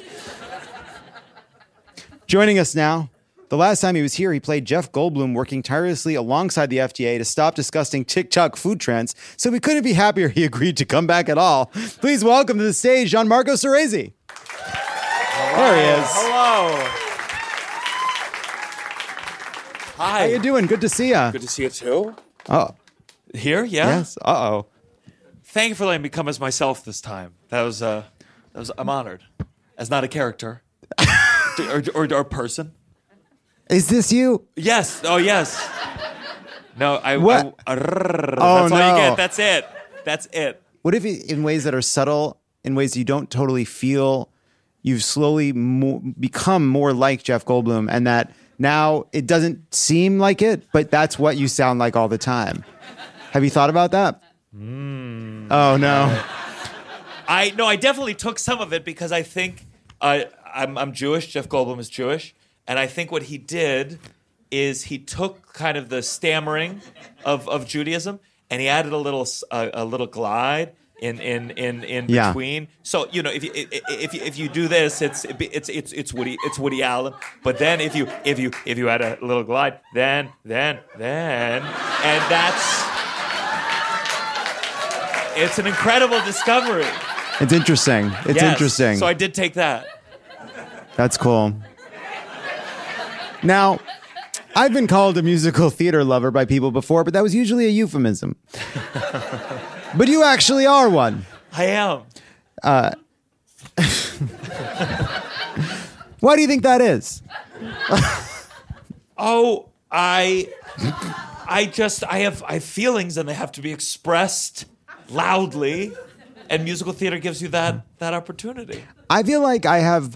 Joining us now, the last time he was here, he played Jeff Goldblum working tirelessly alongside the FDA to stop discussing TikTok food trends, so we couldn't be happier he agreed to come back at all. Please welcome to the stage, Jean-Marco Cerezi. There he is. Hello. Hi. How you doing? Good to see you. Good to see you too. Oh. Here? Yeah? Yes. Uh-oh. Thank you for letting me come as myself this time. I'm honored. As not a character. or a person. Is this you? Yes. Oh, yes. No, What? That's all no. you get. That's it. That's it. What if in ways that are subtle, in ways you don't totally feel, you've slowly become more like Jeff Goldblum, and that now it doesn't seem like it, but that's what you sound like all the time. Have you thought about that? Oh, no. I definitely took some of it because I think I'm Jewish. Jeff Goldblum is Jewish. And I think what he did is he took kind of the stammering of Judaism and he added a little glide in between. So if you do this, it's Woody Allen. But then if you add a little glide, then and it's an incredible discovery. It's interesting. It's interesting. So I did take that. That's cool. Now, I've been called a musical theater lover by people before, but that was usually a euphemism. But you actually are one. I am. Why do you think that is? I have feelings and they have to be expressed loudly, and musical theater gives you that opportunity. I feel like I have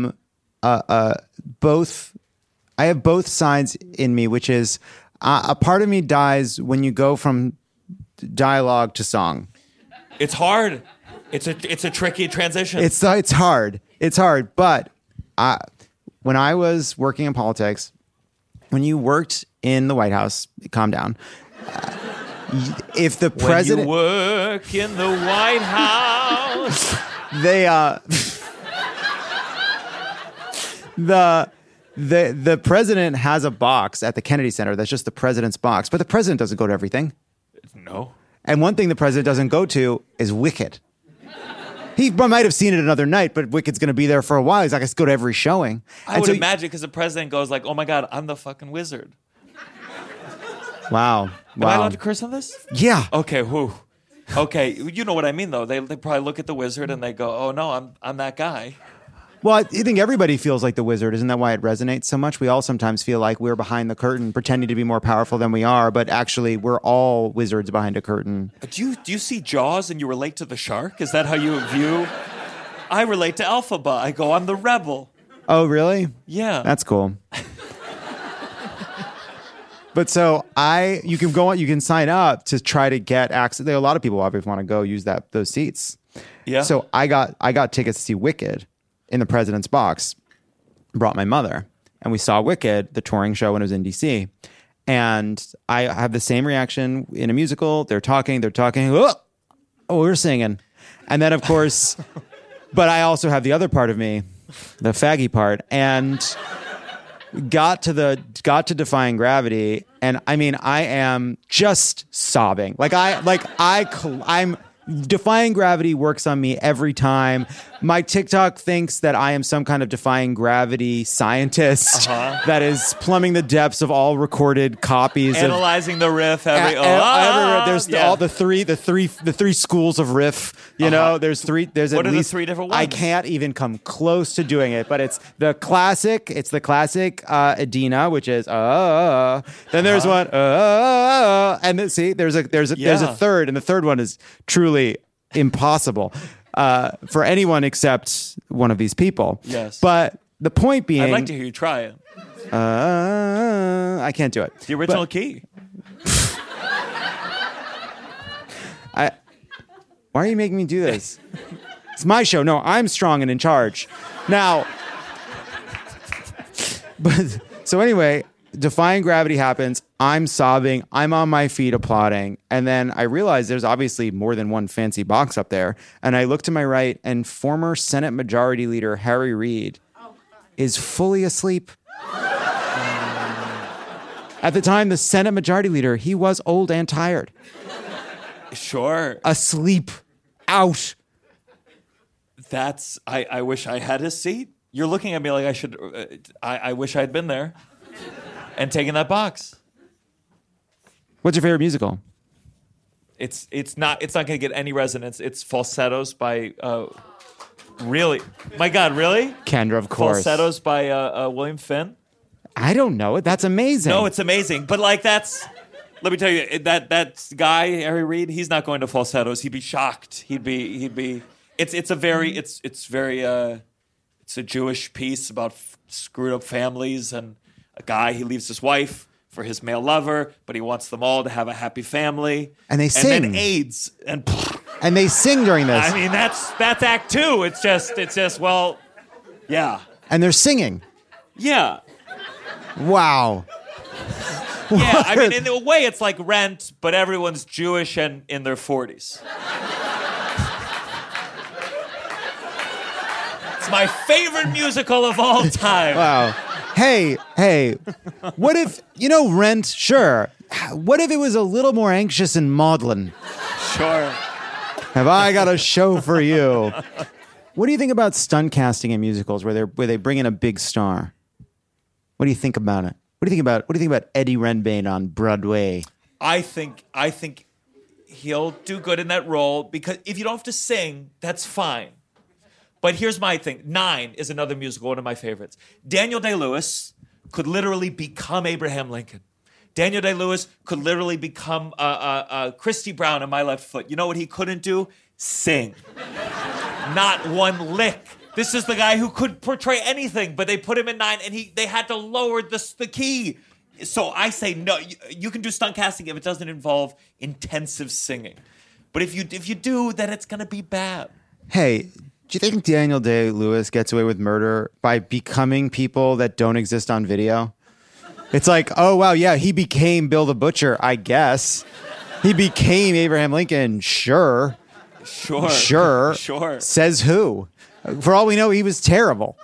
both. I have both sides in me, which is a part of me dies when you go from dialogue to song. It's hard. It's a tricky transition. It's hard. It's hard. But when I was working in politics, when you worked in the White House, calm down. If the president, when you work in the White House, the president has a box at the Kennedy Center that's just the president's box, but the president doesn't go to everything. No. And one thing the president doesn't go to is Wicked. He might have seen it another night, but Wicked's going to be there for a while. He's not going to go to every showing. I would imagine because the president goes like, "Oh my God, I'm the fucking wizard." Wow. Am I allowed to curse on this? Yeah. Okay. Whew. Okay. You know what I mean, though. They probably look at the wizard and they go, "Oh no, I'm that guy." Well, I think everybody feels like the wizard. Isn't that why it resonates so much? We all sometimes feel like we're behind the curtain, pretending to be more powerful than we are, but actually we're all wizards behind a curtain. Do you see Jaws and you relate to the shark? Is that how you view? I relate to Elphaba. I go, I'm the rebel. Oh, really? Yeah. That's cool. But so you can go on, you can sign up to try to get access. There are a lot of people obviously want to go use those seats. Yeah. So I got tickets to see Wicked in the President's Box. Brought my mother, and we saw Wicked, the touring show, when it was in DC. And I have the same reaction in a musical. They're talking. Oh, we're singing. And then, of course, but I also have the other part of me, the faggy part, and got to Defying Gravity. And I mean, I am just sobbing. I'm Defying Gravity works on me every time. My TikTok thinks that I am some kind of Defying Gravity scientist that is plumbing the depths of all recorded copies, analyzing the riff. There's all the three schools of riff. You know, there's three. There's what at are least the three different ones? I can't even come close to doing it, but it's the classic. It's the classic Adina, which is Then there's one and then, see, there's a third, and the third one is truly impossible for anyone except one of these people. Yes. But the point being, I'd like to hear you try it. I can't do it. The original key. Why are you making me do this? It's my show. No, I'm strong and in charge. Now, but so anyway, Defying Gravity happens. I'm sobbing. I'm on my feet applauding. And then I realize there's obviously more than one fancy box up there. And I look to my right, and former Senate Majority Leader Harry Reid is fully asleep. At the time, the Senate Majority Leader, he was old and tired. Sure. Asleep. Out. I wish I had his seat. You're looking at me like I should. I wish I'd been there and taken that box. What's your favorite musical? It's not going to get any resonance. It's Falsettos by really. My God, really? Kendra, of course. Falsettos by William Finn. I don't know it. That's amazing. No, it's amazing. But like that's. Let me tell you, that guy Harry Reid, he's not going to Falsettos. He'd be shocked. He'd be. It's a Jewish piece about screwed up families and a guy, he leaves his wife for his male lover, but he wants them all to have a happy family. And they sing. And then AIDS. And they sing during this. I mean, that's act two. It's just, well, yeah. And they're singing. Yeah. Wow. Yeah, I mean, in a way, it's like Rent, but everyone's Jewish and in their 40s. It's my favorite musical of all time. Wow. Hey, what if, Rent, sure. What if it was a little more anxious and maudlin? Sure. Have I got a show for you? What do you think about stunt casting in musicals where they bring in a big star? What do you think about it? What do you think about Eddie Redmayne on Broadway? I think he'll do good in that role because if you don't have to sing, that's fine. But here's my thing. 9 is another musical, one of my favorites. Daniel Day-Lewis could literally become Abraham Lincoln. Daniel Day-Lewis could literally become Christy Brown on My Left Foot. You know what he couldn't do? Sing. Not one lick. This is the guy who could portray anything, but they put him in 9 and they had to lower the key. So I say no. You can do stunt casting if it doesn't involve intensive singing. But if you do, then it's going to be bad. Hey, do you think Daniel Day-Lewis gets away with murder by becoming people that don't exist on video? It's like, oh, wow, yeah, he became Bill the Butcher, I guess. He became Abraham Lincoln, sure. Sure. Says who? For all we know, he was terrible.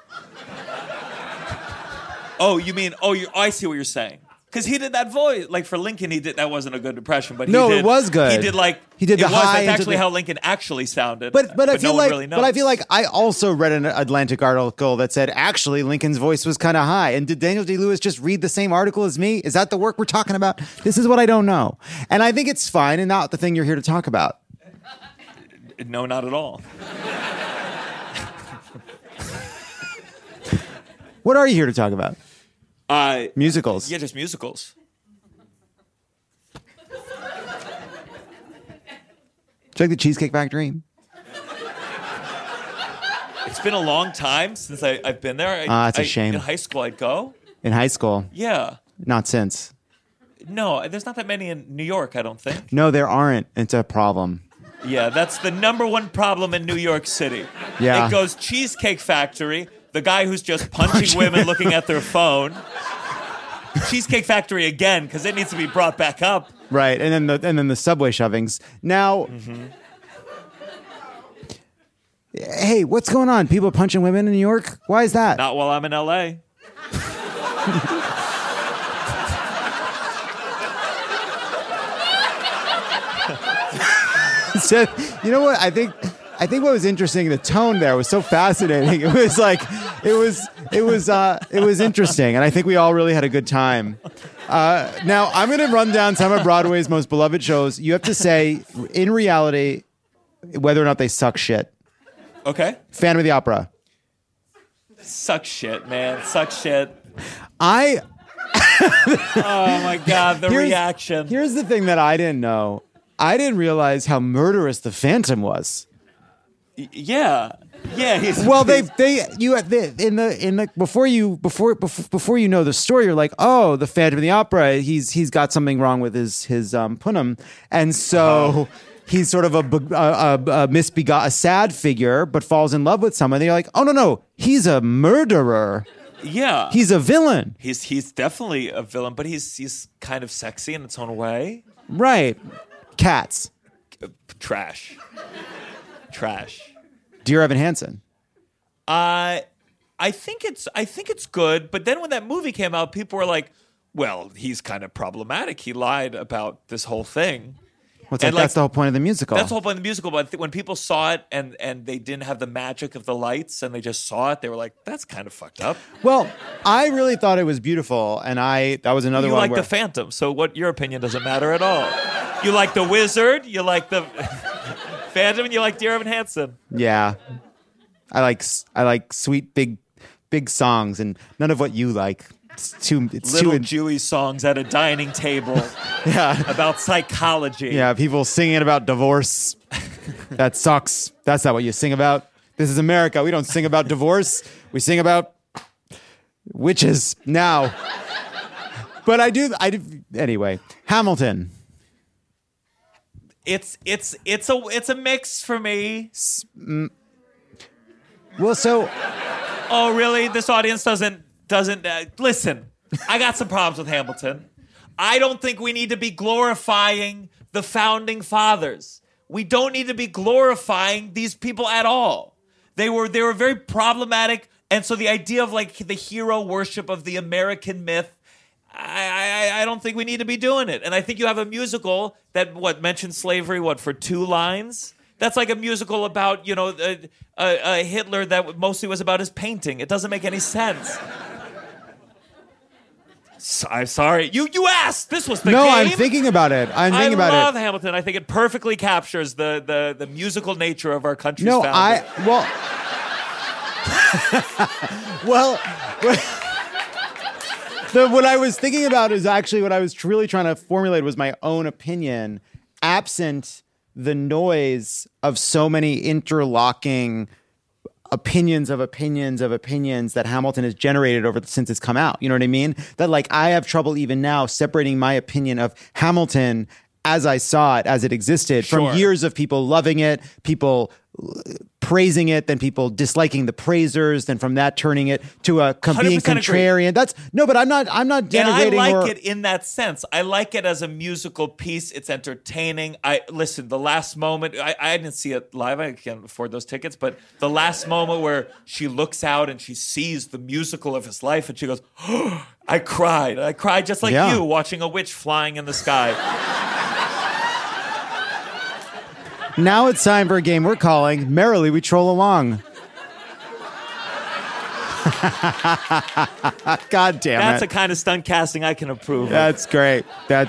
Oh, you mean, I see what you're saying. Because he did that voice. Like for Lincoln, that wasn't a good impression, but it was good. He did the high. That's actually how Lincoln actually sounded. But I feel no one really knows. But I feel like I also read an Atlantic article that said actually Lincoln's voice was kind of high. And did Daniel Day-Lewis just read the same article as me? Is that the work we're talking about? This is what I don't know. And I think it's fine and not the thing you're here to talk about. No, not at all. What are you here to talk about? Musicals. Yeah, just musicals. Do you like the Cheesecake Factory? It's been a long time since I've been there. It's a shame. In high school, I'd go. In high school? Yeah. Not since. No, there's not that many in New York, I don't think. No, there aren't. It's a problem. Yeah, that's the number one problem in New York City. Yeah. It goes Cheesecake Factory, the guy who's just punching women looking at their phone. Cheesecake Factory again, because it needs to be brought back up. Right, and then the subway shovings. Now, hey, what's going on? People punching women in New York? Why is that? Not while I'm in L.A. So, you know what? I think what was interesting, the tone there was so fascinating. It was like, it was interesting, and I think we all really had a good time. Now, I'm going to run down some of Broadway's most beloved shows. You have to say, in reality, whether or not they suck shit. Okay. Phantom of the Opera. Suck shit, man. Suck shit. Oh my God, the reaction. Here's the thing that I didn't know. I didn't realize how murderous the Phantom was. Yeah. Well, before you know the story, you're like, oh, the Phantom of the Opera, he's got something wrong with his punum, and so he's sort of a sad figure, but falls in love with someone. And you're like, oh no, he's a murderer. Yeah, he's a villain. He's definitely a villain, but he's kind of sexy in its own way. Right. Cats. Trash. Dear Evan Hansen. I think it's good, but then when that movie came out, people were like, well, he's kind of problematic. He lied about this whole thing. That's the whole point of the musical. That's the whole point of the musical. But when people saw it and they didn't have the magic of the lights and they just saw it, they were like, that's kind of fucked up. Well, I really thought it was beautiful, and that was another one. You like the Phantom, so your opinion doesn't matter at all. You like the Wizard, you like the Phantom, and you like Dear Evan Hansen. Yeah, I like sweet big songs, and none of what you like. It's little Jewy songs at a dining table. Yeah, about psychology. Yeah, people singing about divorce. That sucks. That's not what you sing about. This is America. We don't sing about divorce. We sing about witches now. But I do. Anyway, Hamilton. It's a mix for me. Well, so. Oh, really? This audience doesn't listen. I got some problems with Hamilton. I don't think we need to be glorifying the founding fathers. We don't need to be glorifying these people at all. They were very problematic, and so the idea of like the hero worship of the American myth, I don't think we need to be doing it. And I think you have a musical that mentions slavery for 2 lines. That's like a musical about a Hitler that mostly was about his painting. It doesn't make any sense. I'm sorry. You asked. This was the game. No, I'm thinking about it. I love Hamilton. I think it perfectly captures the musical nature of our country's founding. What I was thinking about is actually what I was really trying to formulate was my own opinion, absent the noise of so many interlocking opinions that Hamilton has generated since it's come out. You know what I mean? That I have trouble even now separating my opinion of Hamilton as I saw it, as it existed, from years of people loving it, people praising it, then people disliking the praisers, then from that turning it to being contrarian. Agree. But I'm not denigrating. And I like it in that sense. I like it as a musical piece. It's entertaining. Listen, the last moment, I didn't see it live. I can't afford those tickets, but the last moment where she looks out and she sees the musical of his life and she goes, oh, I cried. I cried just like you watching a witch flying in the sky. Now it's time for a game we're calling Merrily We Troll Along. God damn it. That's a kind of stunt casting I can approve of. That's great.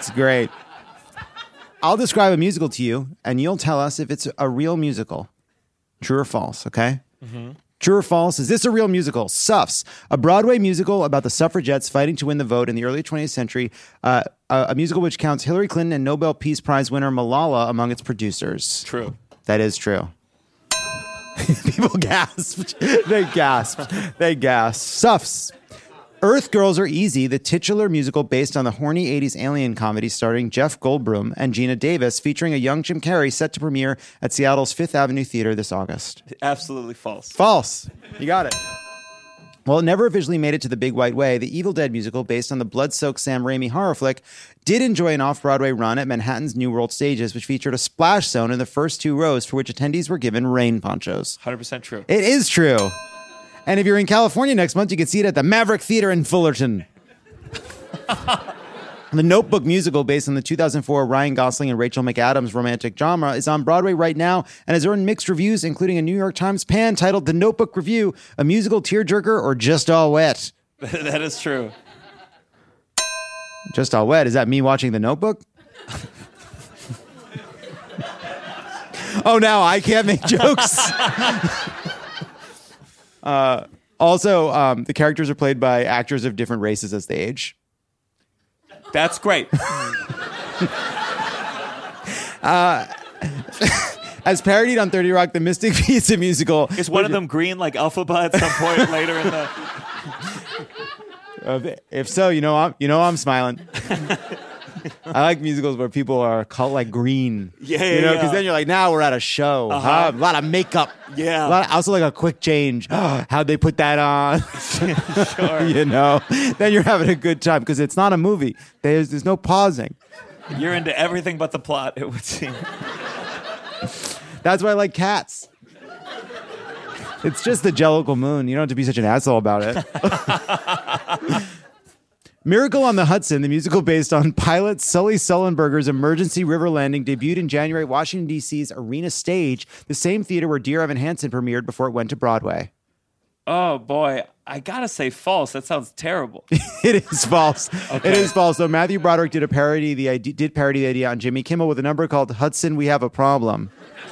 I'll describe a musical to you, and you'll tell us if it's a real musical. True or false, okay? Mm-hmm. True or false? Is this a real musical? Suffs, a Broadway musical about the suffragettes fighting to win the vote in the early 20th century. A musical which counts Hillary Clinton and Nobel Peace Prize winner Malala among its producers. True. That is true. People gasped. They gasped. Suffs. Earth Girls Are Easy, the titular musical based on the horny 80s alien comedy starring Jeff Goldblum and Gina Davis, featuring a young Jim Carrey, set to premiere at Seattle's Fifth Avenue Theater this August. Absolutely false. False. You got it. While it never officially made it to the big white way, the Evil Dead musical, based on the blood-soaked Sam Raimi horror flick, did enjoy an off-Broadway run at Manhattan's New World stages, which featured a splash zone in the first 2 rows for which attendees were given rain ponchos. 100% true. It is true. And if you're in California next month, you can see it at the Maverick Theater in Fullerton. The Notebook musical, based on the 2004 Ryan Gosling and Rachel McAdams romantic drama, is on Broadway right now and has earned mixed reviews, including a New York Times pan titled The Notebook Review, a musical tearjerker or just all wet? That is true. Just all wet? Is that me watching The Notebook? Oh, now I can't make jokes. Also, the characters are played by actors of different races as they age. That's great. As parodied on 30 Rock, the Mystic Pizza musical. Is one of them green like Elphaba at some point later in the... If so, I'm smiling. I like musicals where people are called like green. Yeah. Because then you're like, now we're at a show. A lot of makeup. Yeah. Also like a quick change. How'd they put that on? Sure. Then you're having a good time because it's not a movie. There's no pausing. You're into everything but the plot, it would seem. That's why I like Cats. It's just the Jellicle Moon. You don't have to be such an asshole about it. Miracle on the Hudson, the musical based on pilot Sully Sullenberger's emergency river landing, debuted in January at Washington, D.C.'s Arena Stage, the same theater where Dear Evan Hansen premiered before it went to Broadway. Oh, boy. I gotta say false. That sounds terrible. It is false. Okay. It is false. So Matthew Broderick did parody the idea on Jimmy Kimmel with a number called Hudson, We Have a Problem.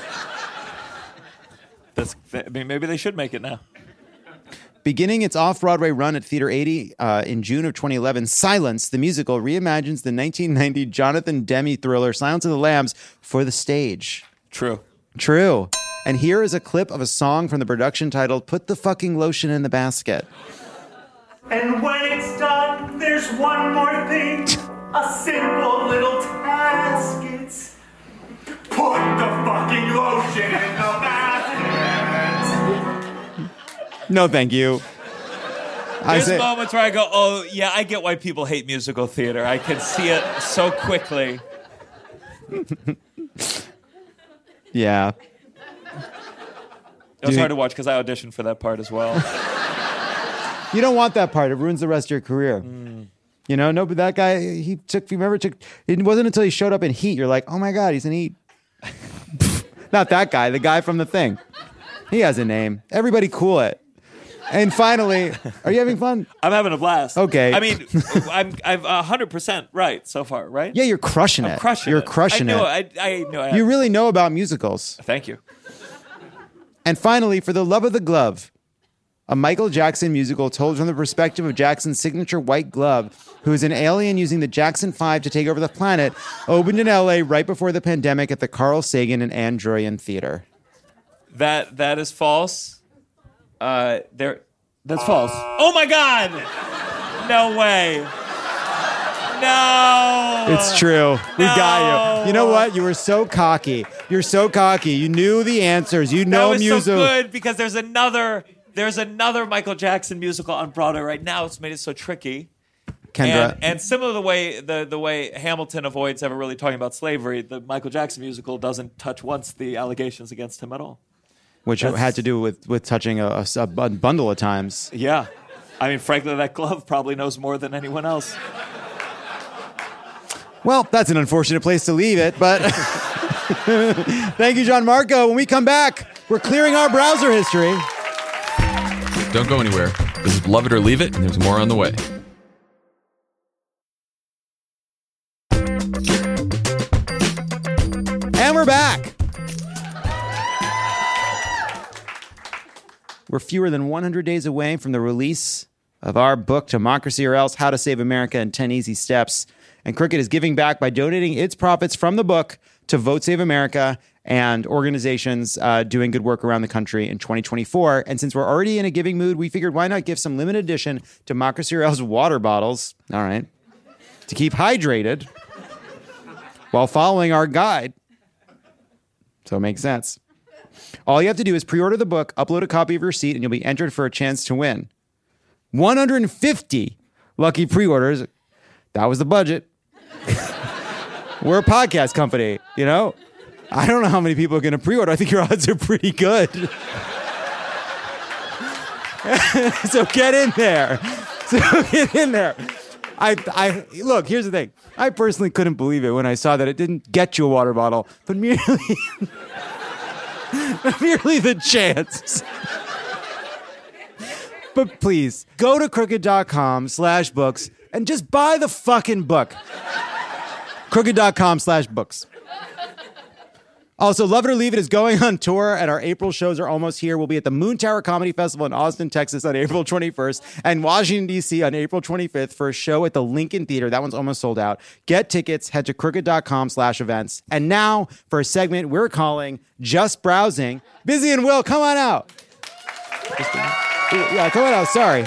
Maybe they should make it now. Beginning its off-Broadway run at Theater 80 in June of 2011, Silence, the musical, reimagines the 1990 Jonathan Demme thriller Silence of the Lambs for the stage. True. And here is a clip of a song from the production titled Put the Fucking Lotion in the Basket. And when it's done, there's one more thing. A simple little task. It's put the fucking lotion in the basket. No, thank you. There's moments where I go, oh, yeah, I get why people hate musical theater. I can see it so quickly. Yeah. It was hard to watch because I auditioned for that part as well. You don't want that part. It ruins the rest of your career. No, but that guy, it wasn't until he showed up in Heat, you're like, oh my God, he's in Heat. Not that guy, the guy from The Thing. He has a name. Everybody cool it. And finally, are you having fun? I'm having a blast. Okay. I mean, I'm 100% right so far, right? Yeah, you're crushing it. You're crushing it. I know. You really know about musicals. Thank you. And finally, For the Love of the Glove, a Michael Jackson musical told from the perspective of Jackson's signature white glove, who is an alien using the Jackson 5 to take over the planet, opened in LA right before the pandemic at the Carl Sagan and Ann Druyan Theater. That is false. That's false. Oh my God! No way. No. It's true. We got you. You know what? You were so cocky. You're so cocky. You knew the answers. You know music. That was so good because there's another Michael Jackson musical on Broadway right now. It's made it so tricky. Kendra. And similar to the way Hamilton avoids ever really talking about slavery, the Michael Jackson musical doesn't touch once the allegations against him at all. Which had to do with touching a bundle of times. Yeah. I mean, frankly, that glove probably knows more than anyone else. Well, that's an unfortunate place to leave it, but thank you, John Marco. When we come back, we're clearing our browser history. Don't go anywhere. This is Love It or Leave It, and there's more on the way. And we're back. We're fewer than 100 days away from the release of our book, Democracy or Else, How to Save America in 10 Easy Steps. And Crooked is giving back by donating its profits from the book to Vote Save America and organizations doing good work around the country in 2024. And since we're already in a giving mood, we figured why not give some limited edition Democracy Rail's water bottles, all right, to keep hydrated while following our guide. So it makes sense. All you have to do is pre-order the book, upload a copy of your receipt, and you'll be entered for a chance to win. 150 lucky pre-orders. That was the budget. We're a podcast company, you know? I don't know how many people are going to pre-order. I think your odds are pretty good. So get in there. I look, here's the thing. I personally couldn't believe it when I saw that it didn't get you a water bottle, but merely the chance. But please, go to crooked.com/books and just buy the fucking book. Crooked.com/books. Also, Love It or Leave It is going on tour, and our April shows are almost here. We'll be at the Moon Tower Comedy Festival in Austin, Texas on April 21st, and Washington, D.C. on April 25th for a show at the Lincoln Theater. That one's almost sold out. Get tickets, head to crooked.com/events. And now for a segment we're calling Just Browsing. Busy and Will, come on out. Yeah, come on out. Sorry.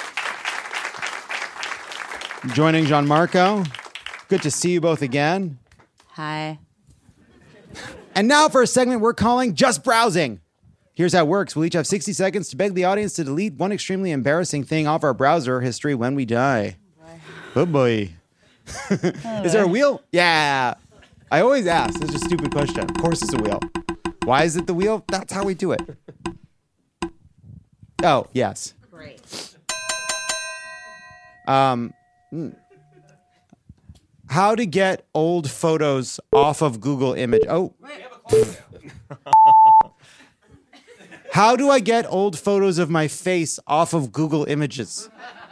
Joining Gianmarco. Good to see you both again. Hi. And now for a segment we're calling Just Browsing. Here's how it works. We'll each have 60 seconds to beg the audience to delete one extremely embarrassing thing off our browser history when we die. Oh boy. Is there a wheel? Yeah. I always ask. It's a stupid question. Of course it's a wheel. Why is it the wheel? That's how we do it. Oh, yes. Great. How to get old photos off of Google Image. Oh. How do I get old photos of my face off of Google Images?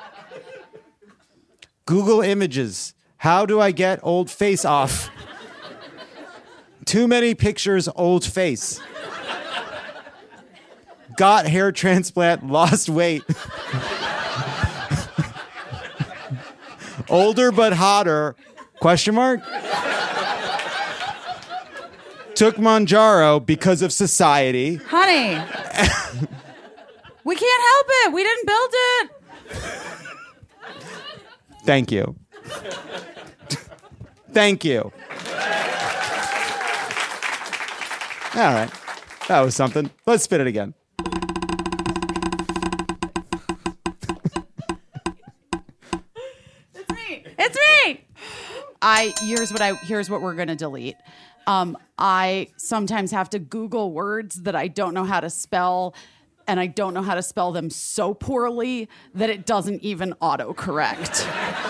Google Images. How do I get old face off? Too many pictures, old face. Got hair transplant, lost weight. Older but hotter. Question mark? Took Manjaro because of society. Honey. We can't help it. We didn't build it. Thank you. Thank you. All right. That was something. Let's spin it again. It's me. Here's what we're gonna delete. I sometimes have to Google words that I don't know how to spell, and I don't know how to spell them so poorly that it doesn't even autocorrect.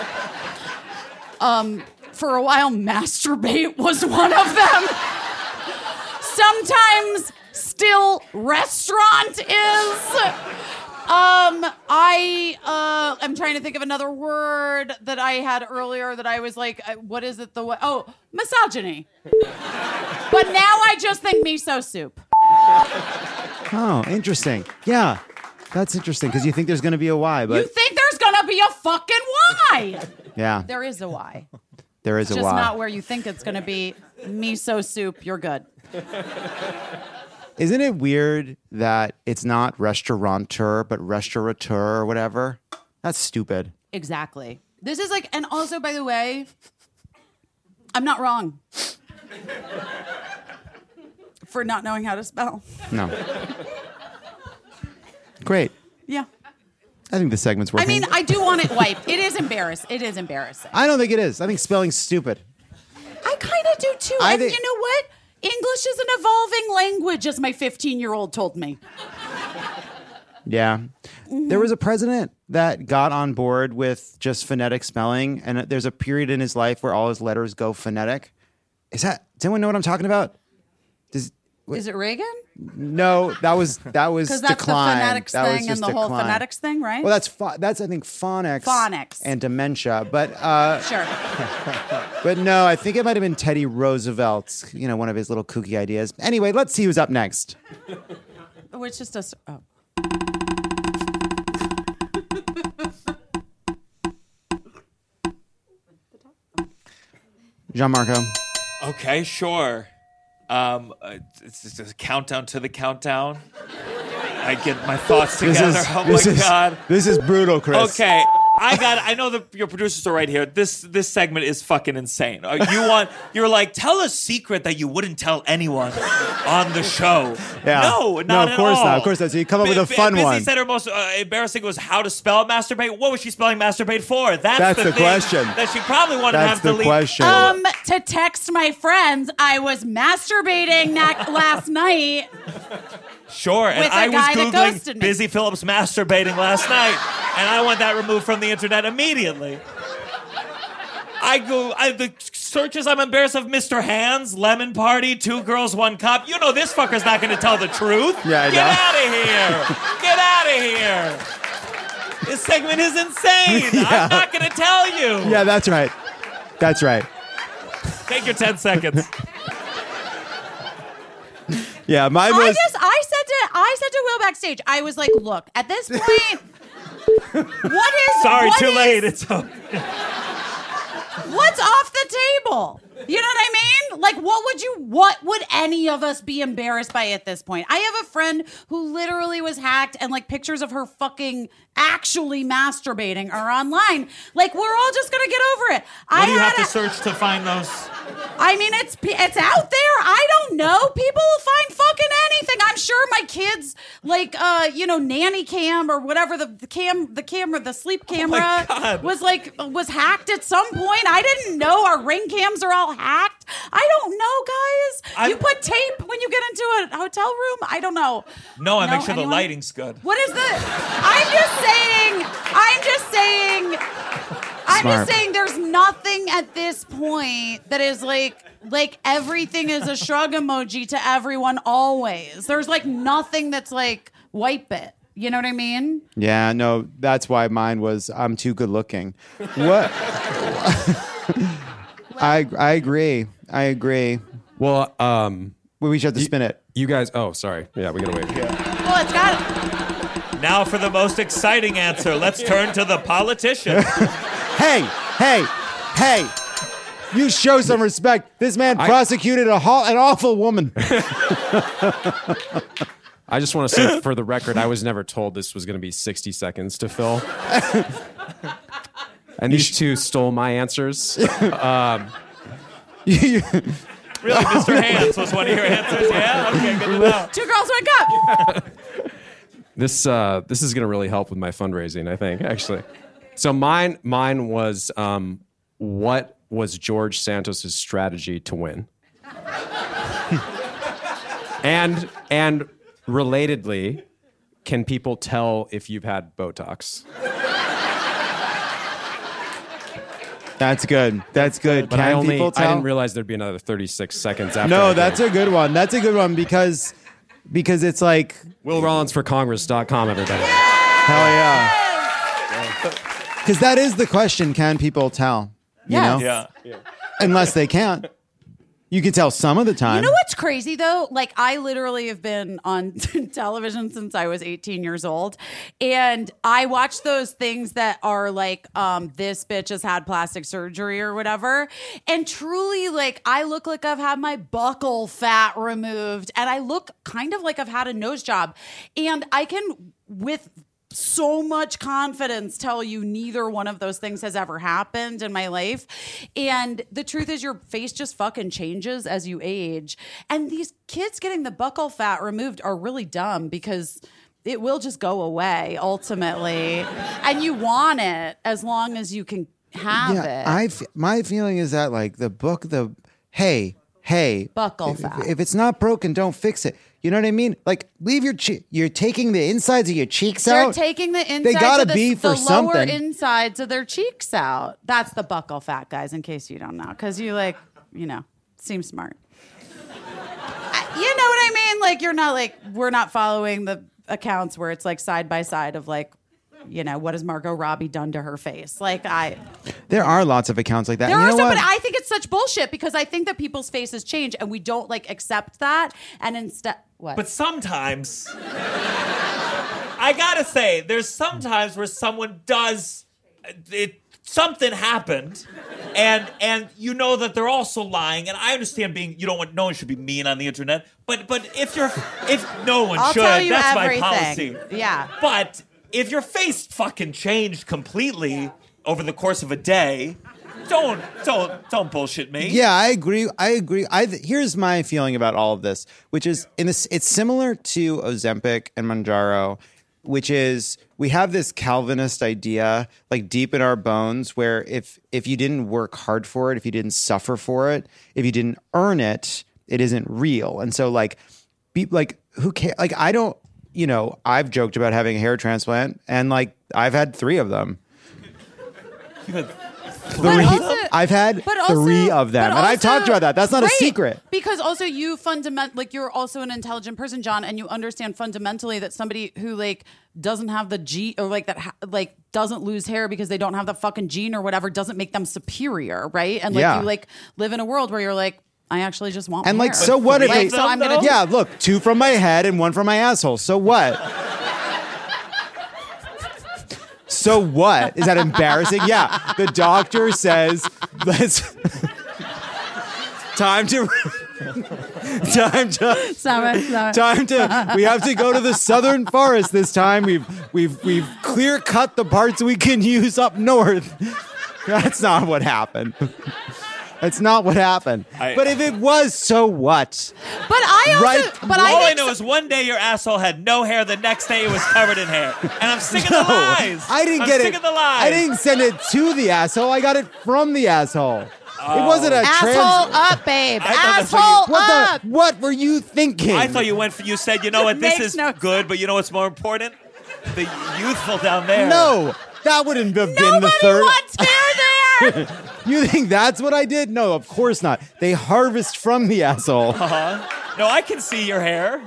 For a while, masturbate was one of them. Sometimes still restaurant is. I'm trying to think of another word that I had earlier that I was like, what is it? Misogyny. But now I just think miso soup. Oh, interesting. Yeah, that's interesting because you think there's going to be a Y, but you think there's going to be a fucking Y. Yeah. There is a Y. There is a Just Y. not where you think it's going to be. Miso soup, you're good. Isn't it weird that it's not restaurateur, but restaurateur or whatever? That's stupid. Exactly. This is like, and also, by the way, I'm not wrong for not knowing how to spell. No. Great. Yeah. I think the segment's working. I mean, I do want it wiped. It is embarrassing. I don't think it is. I think spelling's stupid. I kind of do too. And you know what? English is an evolving language, as my 15-year-old told me. Yeah. Mm-hmm. There was a president that got on board with just phonetic spelling, and there's a period in his life where all his letters go phonetic. Does anyone know what I'm talking about? Is it Reagan? No, that was because that's decline. The phonetics that thing and the whole phonetics thing, right? Well, that's I think phonics and dementia, but sure. But no, I think it might have been Teddy Roosevelt. You know, one of his little kooky ideas. Anyway, let's see who's up next. Which just does. Oh. Gianmarco. Okay, sure. It's just a countdown to the countdown. I get my thoughts together. God. This is brutal, Chris. Okay. I know that your producers are right here. This segment is fucking insane. You're like, tell a secret that you wouldn't tell anyone on the show. Yeah. No, not of course at all. not. Of course not. So you come up with a fun Busy one. said her most embarrassing was how to spell masturbate. What was she spelling masturbate for? That's the thing question. that she probably wanted That's to have the deleted. question. To text my friends, I was masturbating last night. Sure, and With a I was guy that ghosted Googling me. Busy Phillips masturbating last night, and I want that removed from the internet immediately. The searches I'm embarrassed of Mr. Hands, Lemon Party, 2 Girls, 1 Cup. You know this fucker's not going to tell the truth. Yeah, I Get know. out of here. Get out of here. This segment is insane. Yeah. I'm not going to tell you. Yeah, that's right. That's right. Take your 10 seconds. Yeah, mine was. I said to Will backstage, I was like, look, at this point, Sorry, what too is- late. It's over. What's off the table? You know what I mean? Like, what would any of us be embarrassed by at this point? I have a friend who literally was hacked and like pictures of her fucking actually masturbating are online. Like, we're all just gonna get over it. What do you have to search to find those? I mean, it's out there. I don't know. People will find fucking anything. I'm sure my kids, like, nanny cam or whatever the camera, the sleep camera God. was hacked at some point. I didn't know our ring cams are all hacked. I don't know, guys. You put tape when you get into a hotel room. I don't know. No, I No, make sure anyone? the lighting's good. What is the? I'm Smart. just saying there's nothing at this point that is like everything is a shrug emoji to everyone always. There's like nothing that's like wipe it. You know what I mean? Yeah, no, that's why mine was I'm too good looking. What? I agree. Well, We should have to spin it. you guys. Oh, sorry. Yeah, we gotta wait. Well, it's got Now for the most exciting answer. Let's turn to the politician. Hey! You show some respect. This man prosecuted an awful woman. I just want to say for the record, I was never told this was going to be 60 seconds to fill. And these two stole my answers. Really, Mr. Hands was one of your answers? Yeah? Okay, good to know. 2 girls, 1 cup. This is going to really help with my fundraising, I think, actually. So mine was what was George Santos' strategy to win? and relatedly, can people tell if you've had Botox? That's good. But I People tell? didn't realize there'd be another 36 seconds after. No, I that's did. a good one. That's a good one because it's like WillRollinsForCongress.com, everybody. hell yeah. Because that is the question: can people tell? You Yes. know, Yeah. unless they can't. You can tell some of the time. You know what's crazy though? Like, I literally have been on television since I was 18 years old. And I watch those things that are like, this bitch has had plastic surgery or whatever. And truly, like, I look like I've had my buccal fat removed. And I look kind of like I've had a nose job. And I can, with so much confidence, tell you neither one of those things has ever happened in my life. And the truth is, your face just fucking changes as you age. And these kids getting the buccal fat removed are really dumb because it will just go away ultimately. And you want it as long as you can have it. My feeling is that like hey, Buccal if, fat. if it's not broken, don't fix it. You know what I mean? Like, leave you're taking the insides of your cheeks They're out. taking the insides They gotta of the, be for the something. lower insides of their cheeks out. That's the buccal fat, guys, in case you don't know. Because you seem smart. You know what I mean? Like, you're not like, we're not following the accounts where it's like side by side of like, what has Margot Robbie done to her face? Like, There are lots of accounts like that. there And are you know some, what? but I think it's such bullshit because I think that people's faces change and we don't like accept that. And instead, what? But sometimes, I gotta say, there's sometimes where someone does it something happened. And you know that they're also lying, and I understand no one should be mean on the internet, but if no one I'll should, tell you that's everything. my policy. Yeah. But if your face fucking changed completely over the course of a day, don't bullshit me. Yeah, I agree. Here's my feeling about all of this, which is it's similar to Ozempic and Mounjaro, which is we have this Calvinist idea like deep in our bones where if you didn't work hard for it, if you didn't suffer for it, if you didn't earn it, it isn't real. And so who cares? Like I don't, I've joked about having a hair transplant and like I've had 3 of them. You've had 3. I've had 3 of them, and I've talked about that. That's not a secret. Because also you you're also an intelligent person, John, and you understand fundamentally that somebody who like doesn't have the gene or like that doesn't lose hair because they don't have the fucking gene or whatever doesn't make them superior, right? And you like live in a world where you're like, I actually just want and hair. like so what if they? So I'm gonna look, 2 from my head and 1 from my asshole. So what? So what? Is that embarrassing? Yeah. The doctor says, time to we have to go to the southern forest this time. We've clear cut the parts we can use up north. That's not what happened. That's not what happened. But if it was, so what? But I know is one day your asshole had no hair, the next day it was covered in hair. And I'm sick of the lies. I didn't get it. Sick of the lies. I didn't send it to the asshole. I got it from the asshole. It wasn't a asshole up, babe. Asshole up. What were you thinking? I thought you said, you know what, this is good, but you know what's more important? The youthful down there. No, that wouldn't have been the third. Nobody wants hair there. You think that's what I did? No, of course not. They harvest from the asshole. No, I can see your hair.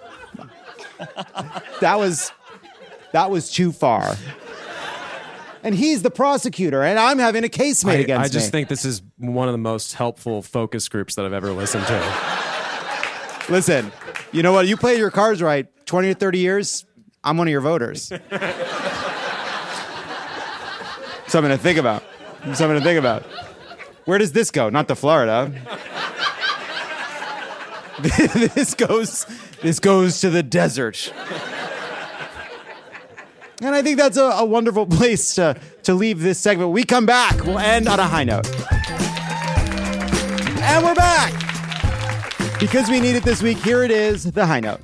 That was too far. And he's the prosecutor, and I'm having a case made against me. I just think this is one of the most helpful focus groups that I've ever listened to. Listen, you know what? You play your cards right. 20 or 30 years, I'm one of your voters. Something to think about. Where does this go? Not to Florida. This goes to the desert. And I think that's a wonderful place to leave this segment. When we come back, we'll end on a high note. And we're back. Because we need it this week, here it is, the high note.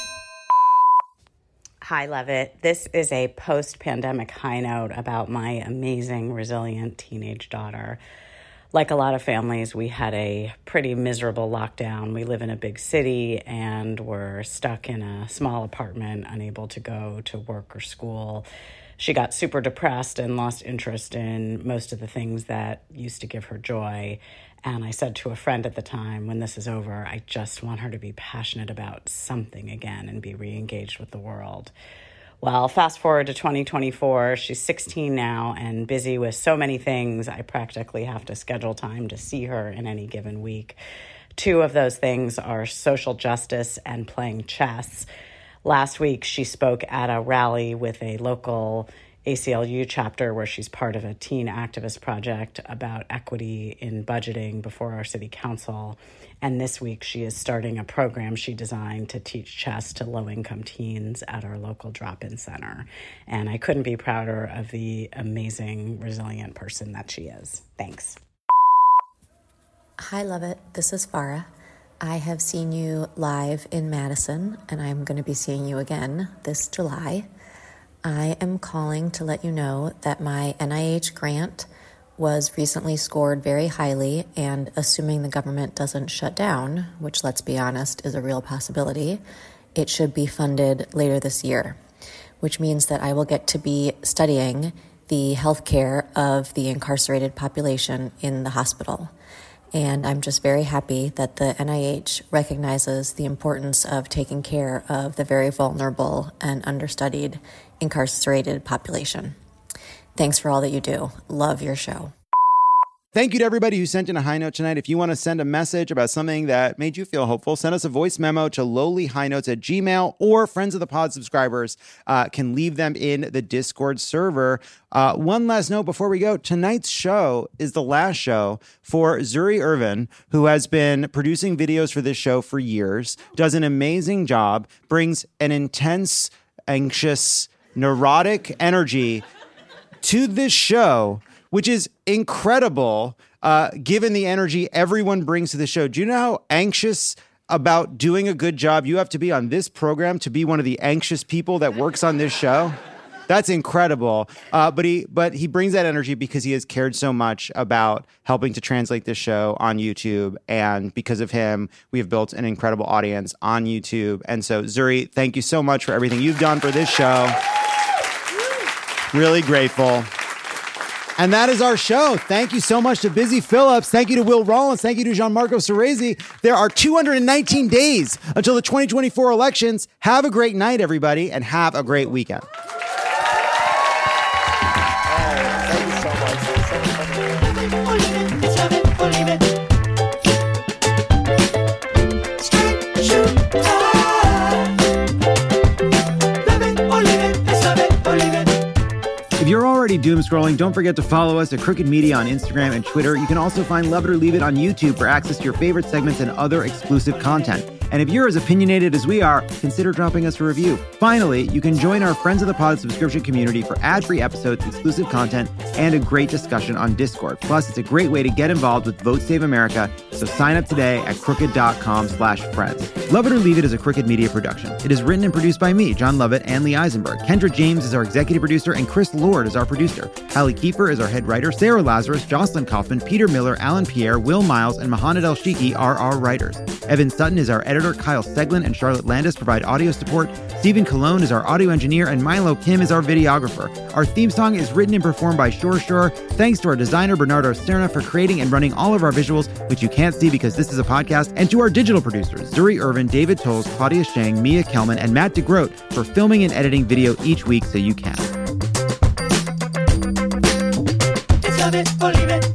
Hi, Levitt. This is a post-pandemic high note about my amazing, resilient teenage daughter. Like a lot of families, we had a pretty miserable lockdown. We live in a big city and we're stuck in a small apartment, unable to go to work or school. She got super depressed and lost interest in most of the things that used to give her joy. And I said to a friend at the time, when this is over, I just want her to be passionate about something again and be re-engaged with the world. Well, fast forward to 2024, she's 16 now and busy with so many things, I practically have to schedule time to see her in any given week. 2 of those things are social justice and playing chess. Last week, she spoke at a rally with a local ACLU chapter where she's part of a teen activist project about equity in budgeting before our city council. And this week she is starting a program she designed to teach chess to low-income teens at our local drop-in center. And I couldn't be prouder of the amazing, resilient person that she is. Thanks. Hi, Lovett. This is Farah. I have seen you live in Madison, and I'm going to be seeing you again this July. I am calling to let you know that my NIH grant was recently scored very highly, and assuming the government doesn't shut down, which, let's be honest, is a real possibility, it should be funded later this year, which means that I will get to be studying the healthcare of the incarcerated population in the hospital. And I'm just very happy that the NIH recognizes the importance of taking care of the very vulnerable and understudied incarcerated population. Thanks for all that you do. Love your show. Thank you to everybody who sent in a high note tonight. If you want to send a message about something that made you feel hopeful, send us a voice memo to lowlyhighnotes@gmail.com, or Friends of the Pod subscribers can leave them in the Discord server. One last note before we go. Tonight's show is the last show for Zuri Irvin, who has been producing videos for this show for years, does an amazing job, brings an intense, anxious, neurotic energy to this show, which is incredible given the energy everyone brings to the show. Do you know how anxious about doing a good job you have to be on this program to be one of the anxious people that works on this show? That's incredible. But he brings that energy because he has cared so much about helping to translate this show on YouTube. And because of him, we have built an incredible audience on YouTube. And so, Zuri, thank you so much for everything you've done for this show. Really grateful. And that is our show. Thank you so much to Busy Phillips. Thank you to Will Rollins. Thank you to Gianmarco Cerezi. There are 219 days until the 2024 elections. Have a great night, everybody, and have a great weekend. If you're already doom scrolling, don't forget to follow us at Crooked Media on Instagram and Twitter. You can also find Love It or Leave It on YouTube for access to your favorite segments and other exclusive content. And if you're as opinionated as we are, consider dropping us a review. Finally, you can join our Friends of the Pod subscription community for ad-free episodes, exclusive content, and a great discussion on Discord. Plus, it's a great way to get involved with Vote Save America, so sign up today at crooked.com/friends. Love It or Leave It is a Crooked Media production. It is written and produced by me, John Lovett, and Lee Eisenberg. Kendra James is our executive producer, and Chris Lord is our producer. Hallie Kiefer is our head writer. Sarah Lazarus, Jocelyn Kaufman, Peter Miller, Alan Pierre, Will Miles, and Mohamed El Shiki are our writers. Evan Sutton is our editor. Kyle Seglin and Charlotte Landis provide audio support. Stephen Colon is our audio engineer, and Milo Kim is our videographer. Our theme song is written and performed by Shore Shore. Thanks to our designer, Bernardo Serna, for creating and running all of our visuals, which you can't see because this is a podcast, and to our digital producers, Zuri Irvin, David Tolles, Claudia Shang, Mia Kelman, and Matt DeGroat for filming and editing video each week so you can. It's Love It or Leave It.